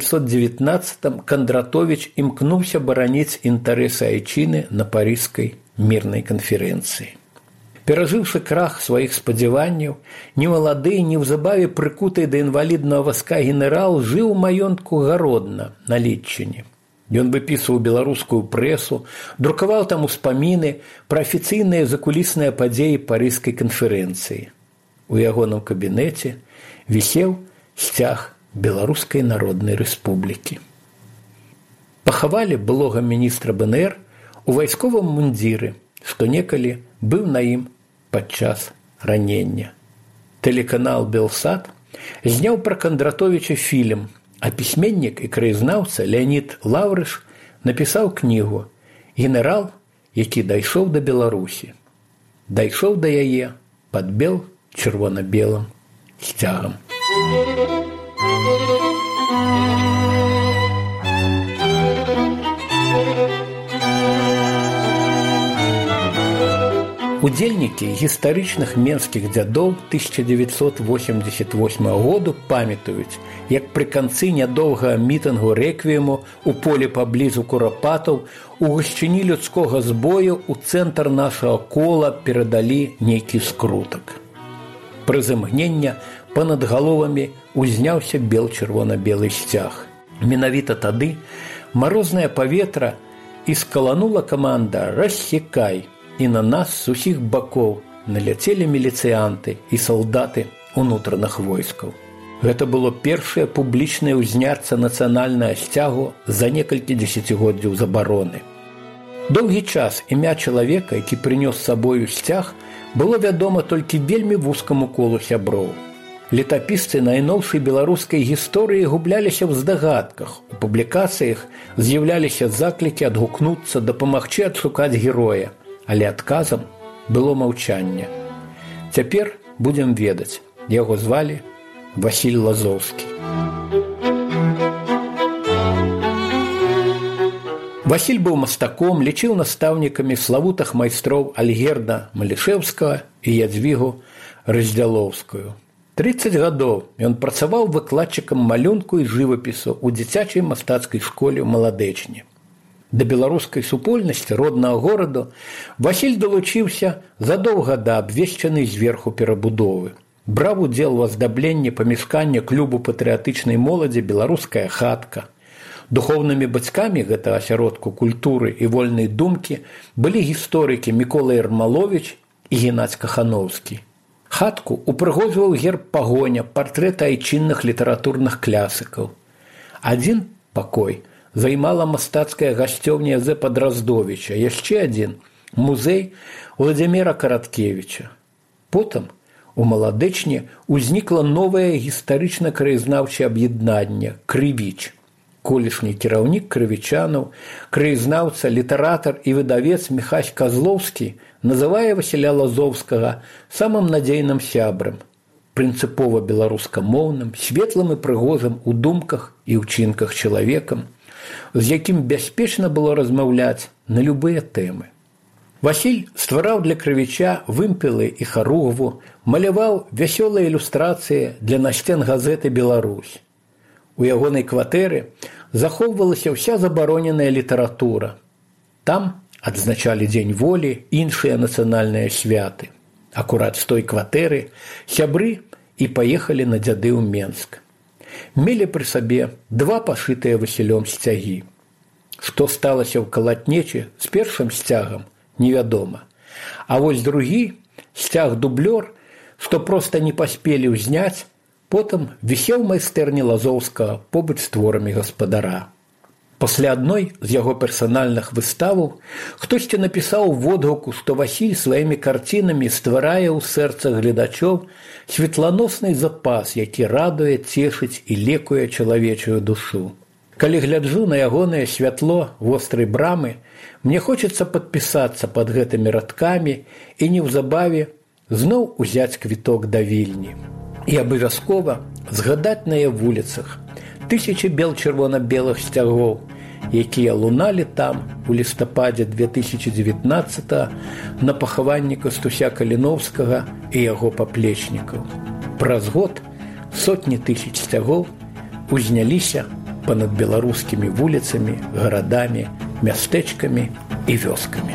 1919-м Кандратовіч імкнуўся бараніць інтарэсы айчыны на парыжскай мірнай канферэнцыі. Перажыўшы крах сваіх спадзяванняў, немалады і неўзабаве прыкутай да інваліднага вазка генерал жыў у маёнтку Гародна на Літчыне. Ён выпісваў беларускую прэсу, друкаваў там успаміны пра афіцыйныя закулісныя падзеі парыжскай канферэнцыі. У ягоным кабінеце вісеў сцяг Беларускай Народнай Рэспублікі. Пахавалі былога міністра БНР у вайсковым мундзіры, што некалі быў на ім падчас ранення. Тэлеканал «Белсат» зняў пра Кандратовіча фільм, а пісьменнік і краязнаўца Леонід Лаўрыш напісаў кнігу «Генерал, які дайшоў да Беларусі». Дайшоў да яе пад бел-чырвона-белым сцягам. Удзельнікі гістарычных менскіх дзядоў 1988 году памятаюць, як пры канцы нядоўгага мітынгу рэквіему у полі паблізу Курапатаў у гушчыні людскога збою ў цэнтр нашага кола перадалі нейкі скрутак. Пры зімгнення панад галовамі узняўся бел-чырвона-белы сцяг. Менавіта тады марознае паветра і скаланула каманда «Рассекай», і на нас з усіх бакоў наляцелі міліцыянты і салдаты унутраных войскаў. Гэта было першае публічнае ўзняцце нацыянальнага сцягу за некалькі дзесяцігоддзяў забароны. Доўгі час імя чалавека, які прынёс з сабою сцяг, было вядома толькі вельмі вузкаму колу сяброў. Летапісцы найноўшай беларускай гісторыі губляліся ў здагадках, у публікацыях з'яўляліся заклікі адгукнуцца, дапамагчы адшукаць героя. Але адказам было маўчанне. Цяпер будзем ведаць, яго звалі Васіль Лазоўскі. Васіль быў мастаком, лічыў настаўнікамі славутых майстроў Альгерда Малішэўскага і Ядзвігу Раздзялоўскую. 30 гадоў ён працаваў выкладчыкам малюнку і жывапісу ў дзіцячай мастацкай школе ў Маладэчні. Да беларускай супольнасці роднага гораду Васіль далучыўся задоўга да абвешчанай зверху перабудовы. Браў удзел у аздабленні памяшкання клубу патрыятычнай моладзі «Беларуская хатка». Духоўнымі бацькамі гэтага асяродку культуры і вольнай думкі былі гісторыкі Мікола Ермаловіч і Геннадзь Кахановскі. Хатку упрыгожваў герб пагоня, партрэты айчынных літаратурных класікаў. Адзін пакой займала мастацкая гасцёўня Зэпа Драздовіча, яшчэ адзін – музей Владзіміра Караткевіча. Потым у Маладэчні ўзнікла новае гістарычна-краязнаўчае аб'яднанне – «Крывіч». Колішні кіраўнік крывічанаў, краязнаўца, літаратар і выдавец Міхась Казлоўскі называе Васіля Лазоўскага самым надзейным сябрам. прынцыпова беларускамоўным, светлым і прыгожым у думках і ўчынках чалавекам, з якім бяспечна было размаўляць на любыя тэмы. Васіль ствараў для крывіча вымпелы і харугву, маляваў вясёлыя ілюстрацыі для насцен газеты «Беларусь». У ягонай кватэры захоўвалася ўся забароненая літаратура. Там адзначалі Дзень волі, іншыя нацыянальныя святы. Акурат з той кватэры сябры і паехалі на дзяды ў Менск. Мелі пры сабе 2 пашытыя Васілём сцягі. Што сталася ў калатнечы з першым сцягам, невядома. А вось другі, сцяг-дублёр, што проста не паспелі ўзняць, потым вісеў майстэрні Лазоўскага побач з творамі гаспадара. Пасля адной з яго персанальных выставаў хтосьці напісаў водгуку, што Васіль сваімі карцінамі стварае ў сэрцах гледачоў светланосны запас, які радуе, цешыць і лекуе чалавечую душу. Калі гляджу на ягонае святло вострай брамы, мне хочацца падпісацца пад гэтымі радкамі і неўзабаве зноў узяць квіток да Вільні. І абавязкова згадаць на яе вуліцах тысячы бел-чырвона-белых сцягоў, якія луналі там у лістападзе 2019 на пахаванні Кастуся Каліновскага і яго паплечнікаў. Праз год сотні тысяч сцягоў узняліся панад беларускімі вуліцамі, гарадамі, мястэчкамі і вёскамі.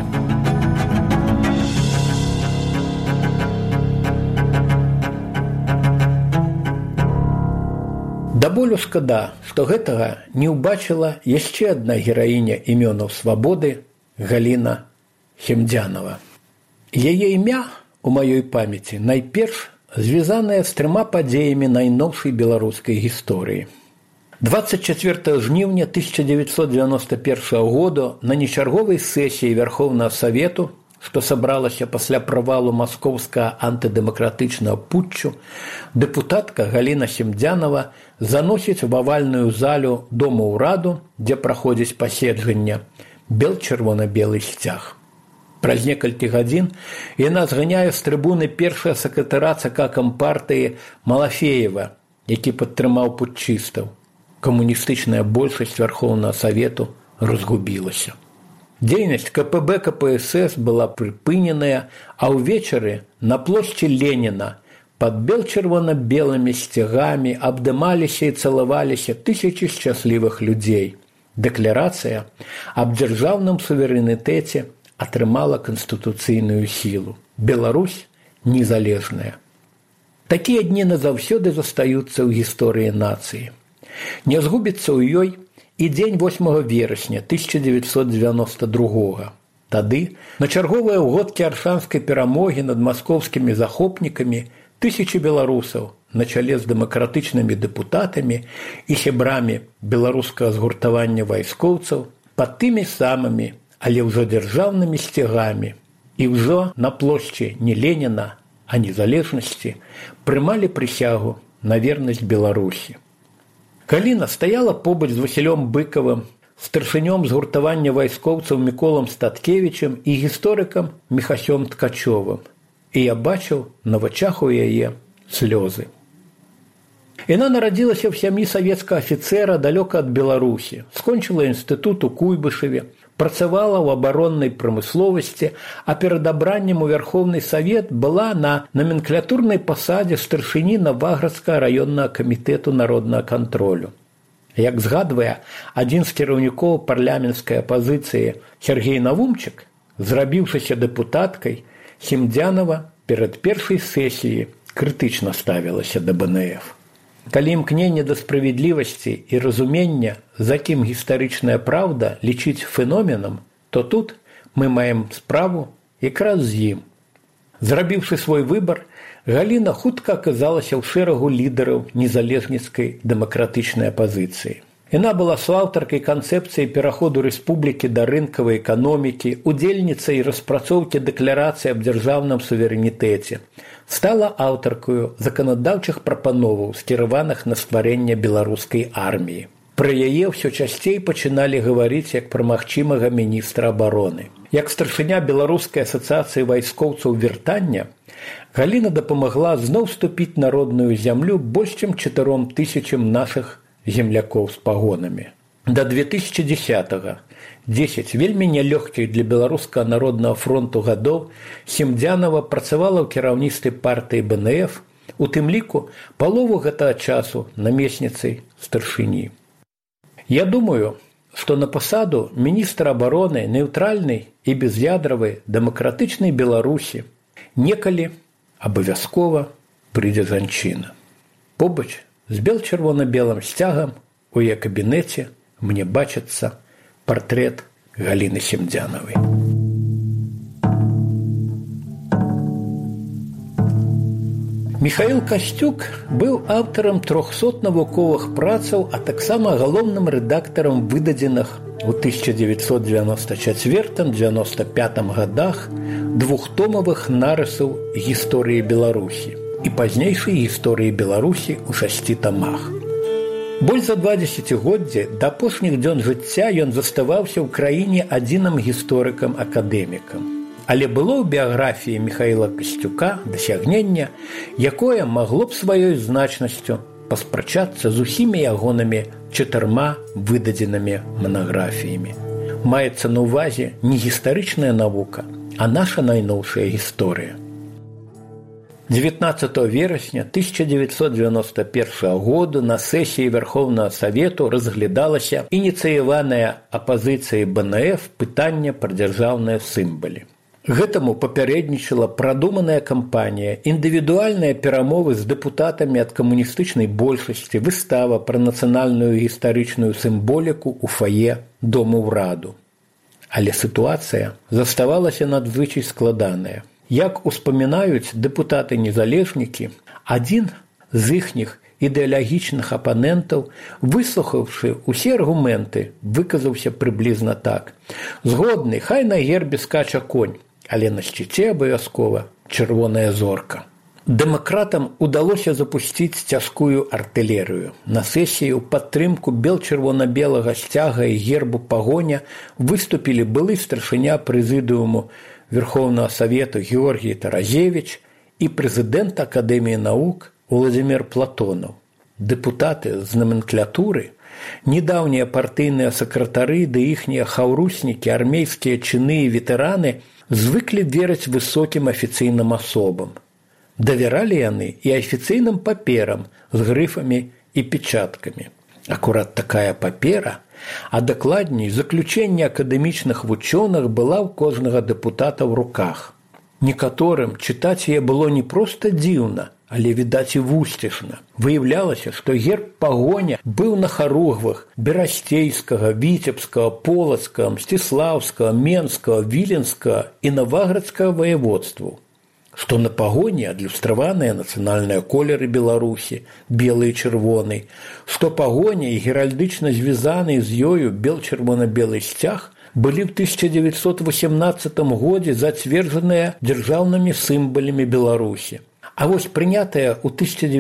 Да болю шкада, што гэтага не ўбачыла яшчэ адна гераіня імёнаў свабоды Галіна Хемдзянова. Яе імя у маёй памяці найперш звязанае з 3 падзеямі найноўшай беларускай гісторыі. 24 жніўня 1991 году на нечарговай сесіі Верховнага Савету, што сабралася пасля правалу маскоўскага антыдэмакратычнага путчу, дэпутатка Галіна Хемдзянова заносіць в авальную залю Дома ўраду, дзе праходзіць паседжанне, бел-чырвона-белы сцяг. Праз некалькі гадзін яна зганяе з трыбуны першага сакратара ЦК Кампартыі Малафеева, які падтрымаў путчыстаў. Камуністычная большасць Верховнага Савету разгубілася. Дзейнасць КПБ КПСС была прыпыненая, а ўвечары на плошчы Леніна пад бел-чырвона-белымі сцягамі абдымаліся і цалаваліся тысячы шчаслівых людзей. Дэкларацыя аб дзяржаўным суверэнітэце атрымала канстытуцыйную сілу. Беларусь незалежная. Такія дні назаўсёды застаюцца ў гісторыі нацыі. Не згубіцца ў ёй і дзень 8 верасня 1992. Тады, на чарговыя ўгодкі аршанскай перамогі над маскоўскімі захопнікамі, тысячы беларусаў на чале з дэмакратычнымі дэпутатамі і сябрамі беларускага згуртавання вайскоўцаў пад тымі самымі, але ўжо дзяржаўнымі сцягамі і ўжо на плошчы не Леніна, а незалежнасці прымалі прысягу на вернасць Беларусі. Галіна стаяла побач з Васілём Быкавым, старшынём згуртавання вайскоўцаў Міколам Статкевічам і гісторыкам Міхасём Ткачовым. І я бачыў на вачах у яе слёзы. Яна нарадзілася ў сям'і савецкага афіцэра далёка ад Беларусі, скончыла інстытут у Куйбышеве, працавала ў абароннай прамысловасці, а перад абраннем у Верховны Савет была на наменклатурнай пасадзе старшыні Наваградскага раённага камітэту народнага кантролю. Як згадвае адзін з кіраўнікоў парламенцкай апазіцыі Сергей Навумчык, зрабіўшыся дэпутаткай, Хемдзянова перад першай сесіяй крытычна ставілася да БНФ. Калі імкненне да справядлівасці і разумення, за кім гістарычная праўда лічыць феноменам, то тут мы маем справу якраз з ім. Зрабіўшы свой выбар, Галіна хутка аказалася ў шэрагу лідараў незалежніцкай дэмакратычнай апазіцыі. Яна была суаўтаркай канцэпцыі пераходу рэспублікі да рынкавай эканомікі, удзельніцай распрацоўкі дэкларацыі аб дзяржаўным суверэнітэце. Стала аўтаркаю заканадаўчых прапановаў, скіраваных на стварэнне беларускай арміі. Пра яе ўсё часцей пачыналі гаварыць як пра магчымага міністра абароны. Як старшыня Беларускай асацыяцыі вайскоўцаў вяртання, Галіна дапамагла зноў ступіць на родную зямлю больш чым 4000 нашых землякоў з пагонамі. Да 2010-го 10 вельмі нялёгкіх для Беларускага народнага фронту гадоў Семдзянова працавала ў кіраўніцтве партыі БНФ, у тым ліку палову гэтага часу намесніцай старшыні. Я думаю, што на пасаду міністра абароны нейтральнай і без'ядравай дэмакратычнай Беларусі некалі абавязкова прыйдзе жанчына. Побач з бел-чырвона-белым сцягам у яе кабінеце мне бачыцца партрэт Галіны Семдзянавай. Міхаіл Касцюк быў аўтарам 300 навуковых працаў, а таксама галоўным рэдактарам выдадзеных у 1994-95 гадах двухтомавых нарысаў гісторыі Беларусі і пазнейшай гісторыі Беларусі ў 6 тамах. Больш за 2 дзесяцігоддзі да апошніх дзён жыцця ён заставаўся ў краіне адзіным гісторыкам-акадэмікам. Але было ў біяграфіі Міхаіла Касцюка дасягнення, якое магло б сваёй значнасцю паспрачацца з усімі ягонымі 4 выдадзенымі манаграфіямі. Маецца на ўвазе не гістарычная навука, а наша найноўшая гісторыя. 19 верасня 1991 году на сесіі Верховнага Савету разглядалася ініцыяванае апазіцыяй БНФ пытанне пра дзяржаўныя сімвалы. Гэтаму папярэднічала прадуманая кампанія, індывідуальныя перамовы з дэпутатамі ад камуністычнай большасці, выстава пра нацыянальную гістарычную сімволіку ў фае Дому ўраду. Але сітуацыя заставалася надзвычай складаная. Як успамінаюць дэпутаты-незалежнікі, адзін з іхніх ідэалагічных апанентаў, выслухаўшы ўсе аргументы, выказаўся прыблізна так: «Згодны, хай на гербе скача конь, але на шчыце абавязкова чырвоная зорка». Дэмакратам удалося запусціць цяжкую артылерыю. На сесіі ў падтрымку бел-чырвона-белага сцяга і гербу пагоня выступілі былы старшыня прэзідыуму Верховнага Савету Георгій Таразевіч і прэзідэнт Акадэміі навук Владзімір Платонаў. Дэпутаты з номенклатуры, недаўнія партыйныя сакратары ды іхнія хаўруснікі, армейскія чыны і ветэраны звыклі верыць высокім афіцыйным асобам. Давяралі яны і афіцыйным паперам з грыфамі і печаткамі. Акурат такая папера, а дакладней заключэнне акадэмічных вучоных была ў кожнага дэпутата ў руках. Некаторым чытаць яе было не проста дзіўна, але, відаць, і вусцішна. Выяўлялася, што герб пагоня быў на харугвах берасцейскага, віцебскага, полацкага, мсціслаўскага, менскага, віленскага і наваградскага ваяводстваў. Што на пагоне адлюстраваныя нацыянальныя колеры Беларусі, белы і чырвоны, што пагоня і геральдычна звязаны з ёю бел-чырвона-белы сцяг былі ў 1918 годзе зацверджаныя дзяржаўнымі сімвалямі Беларусі. А вось прынятая ў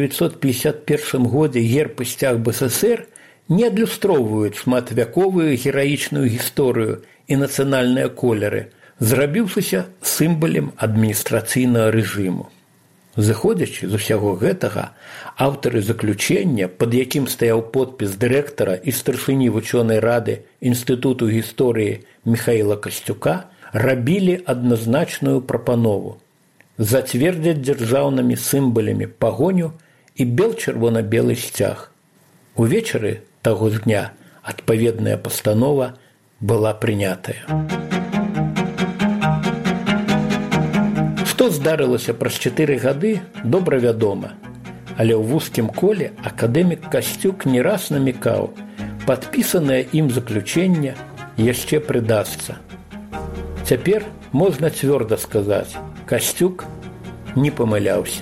1951 годзе герб і сцяг БССР не адлюстроўваюць шматвяковую гераічную гісторыю і нацыянальныя колеры, зрабіўшыся сімвалем адміністрацыйнага рэжыму. Зыходзячы з усяго гэтага, аўтары заключення, пад якім стаяў подпіс дырэктара і старшыні вучонай рады Інстытуту гісторыі Міхаіла Касцюка, рабілі адназначную прапанову зацвердзяць дзяржаўнымі сімвалямі пагоню і бел-чырвона-белы сцяг. Увечары таго ж дня адпаведная пастанова была прынятая. Што здарылася праз 4 гады, добра вядома. Але ў вузкім коле акадэмік Касцюк не раз намікаў, падпісанае ім заключэнне яшчэ прыдасца. Цяпер можна цвёрда сказаць, Касцюк не памыляўся.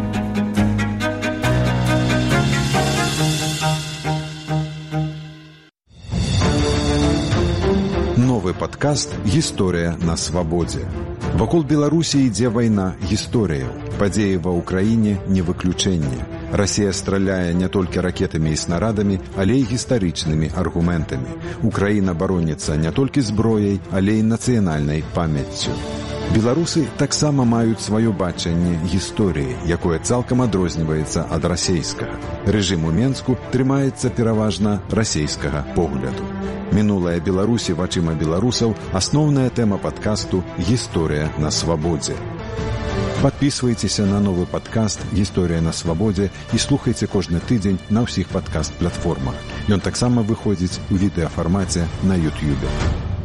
Новы падкаст «Гісторыя на свабодзе». Вакол Беларусі ідзе вайна гісторыяў. Падзеі ва ўкраіне не выключэнне. Расія страляе не толькі ракетамі і снарадамі, але і гістарычнымі аргументамі. Украіна бароніцца не толькі зброяй, але і нацыянальнай памяццю. Беларусы таксама маюць сваё бачанне гісторыі, якое цалкам адрозніваецца ад расейскага. Рэжым у Менску трымаецца пераважна расейскага погляду. Мінулая Беларусі вачыма беларусаў – асноўная тэма падкасту «Гісторыя на свабодзе». Падпісвайцеся на новы падкаст «Гісторыя на свабодзе» і слухайце кожны тыдзень на ўсіх падкаст-платформах. Ён таксама выходзіць у відэафармаце на YouTube.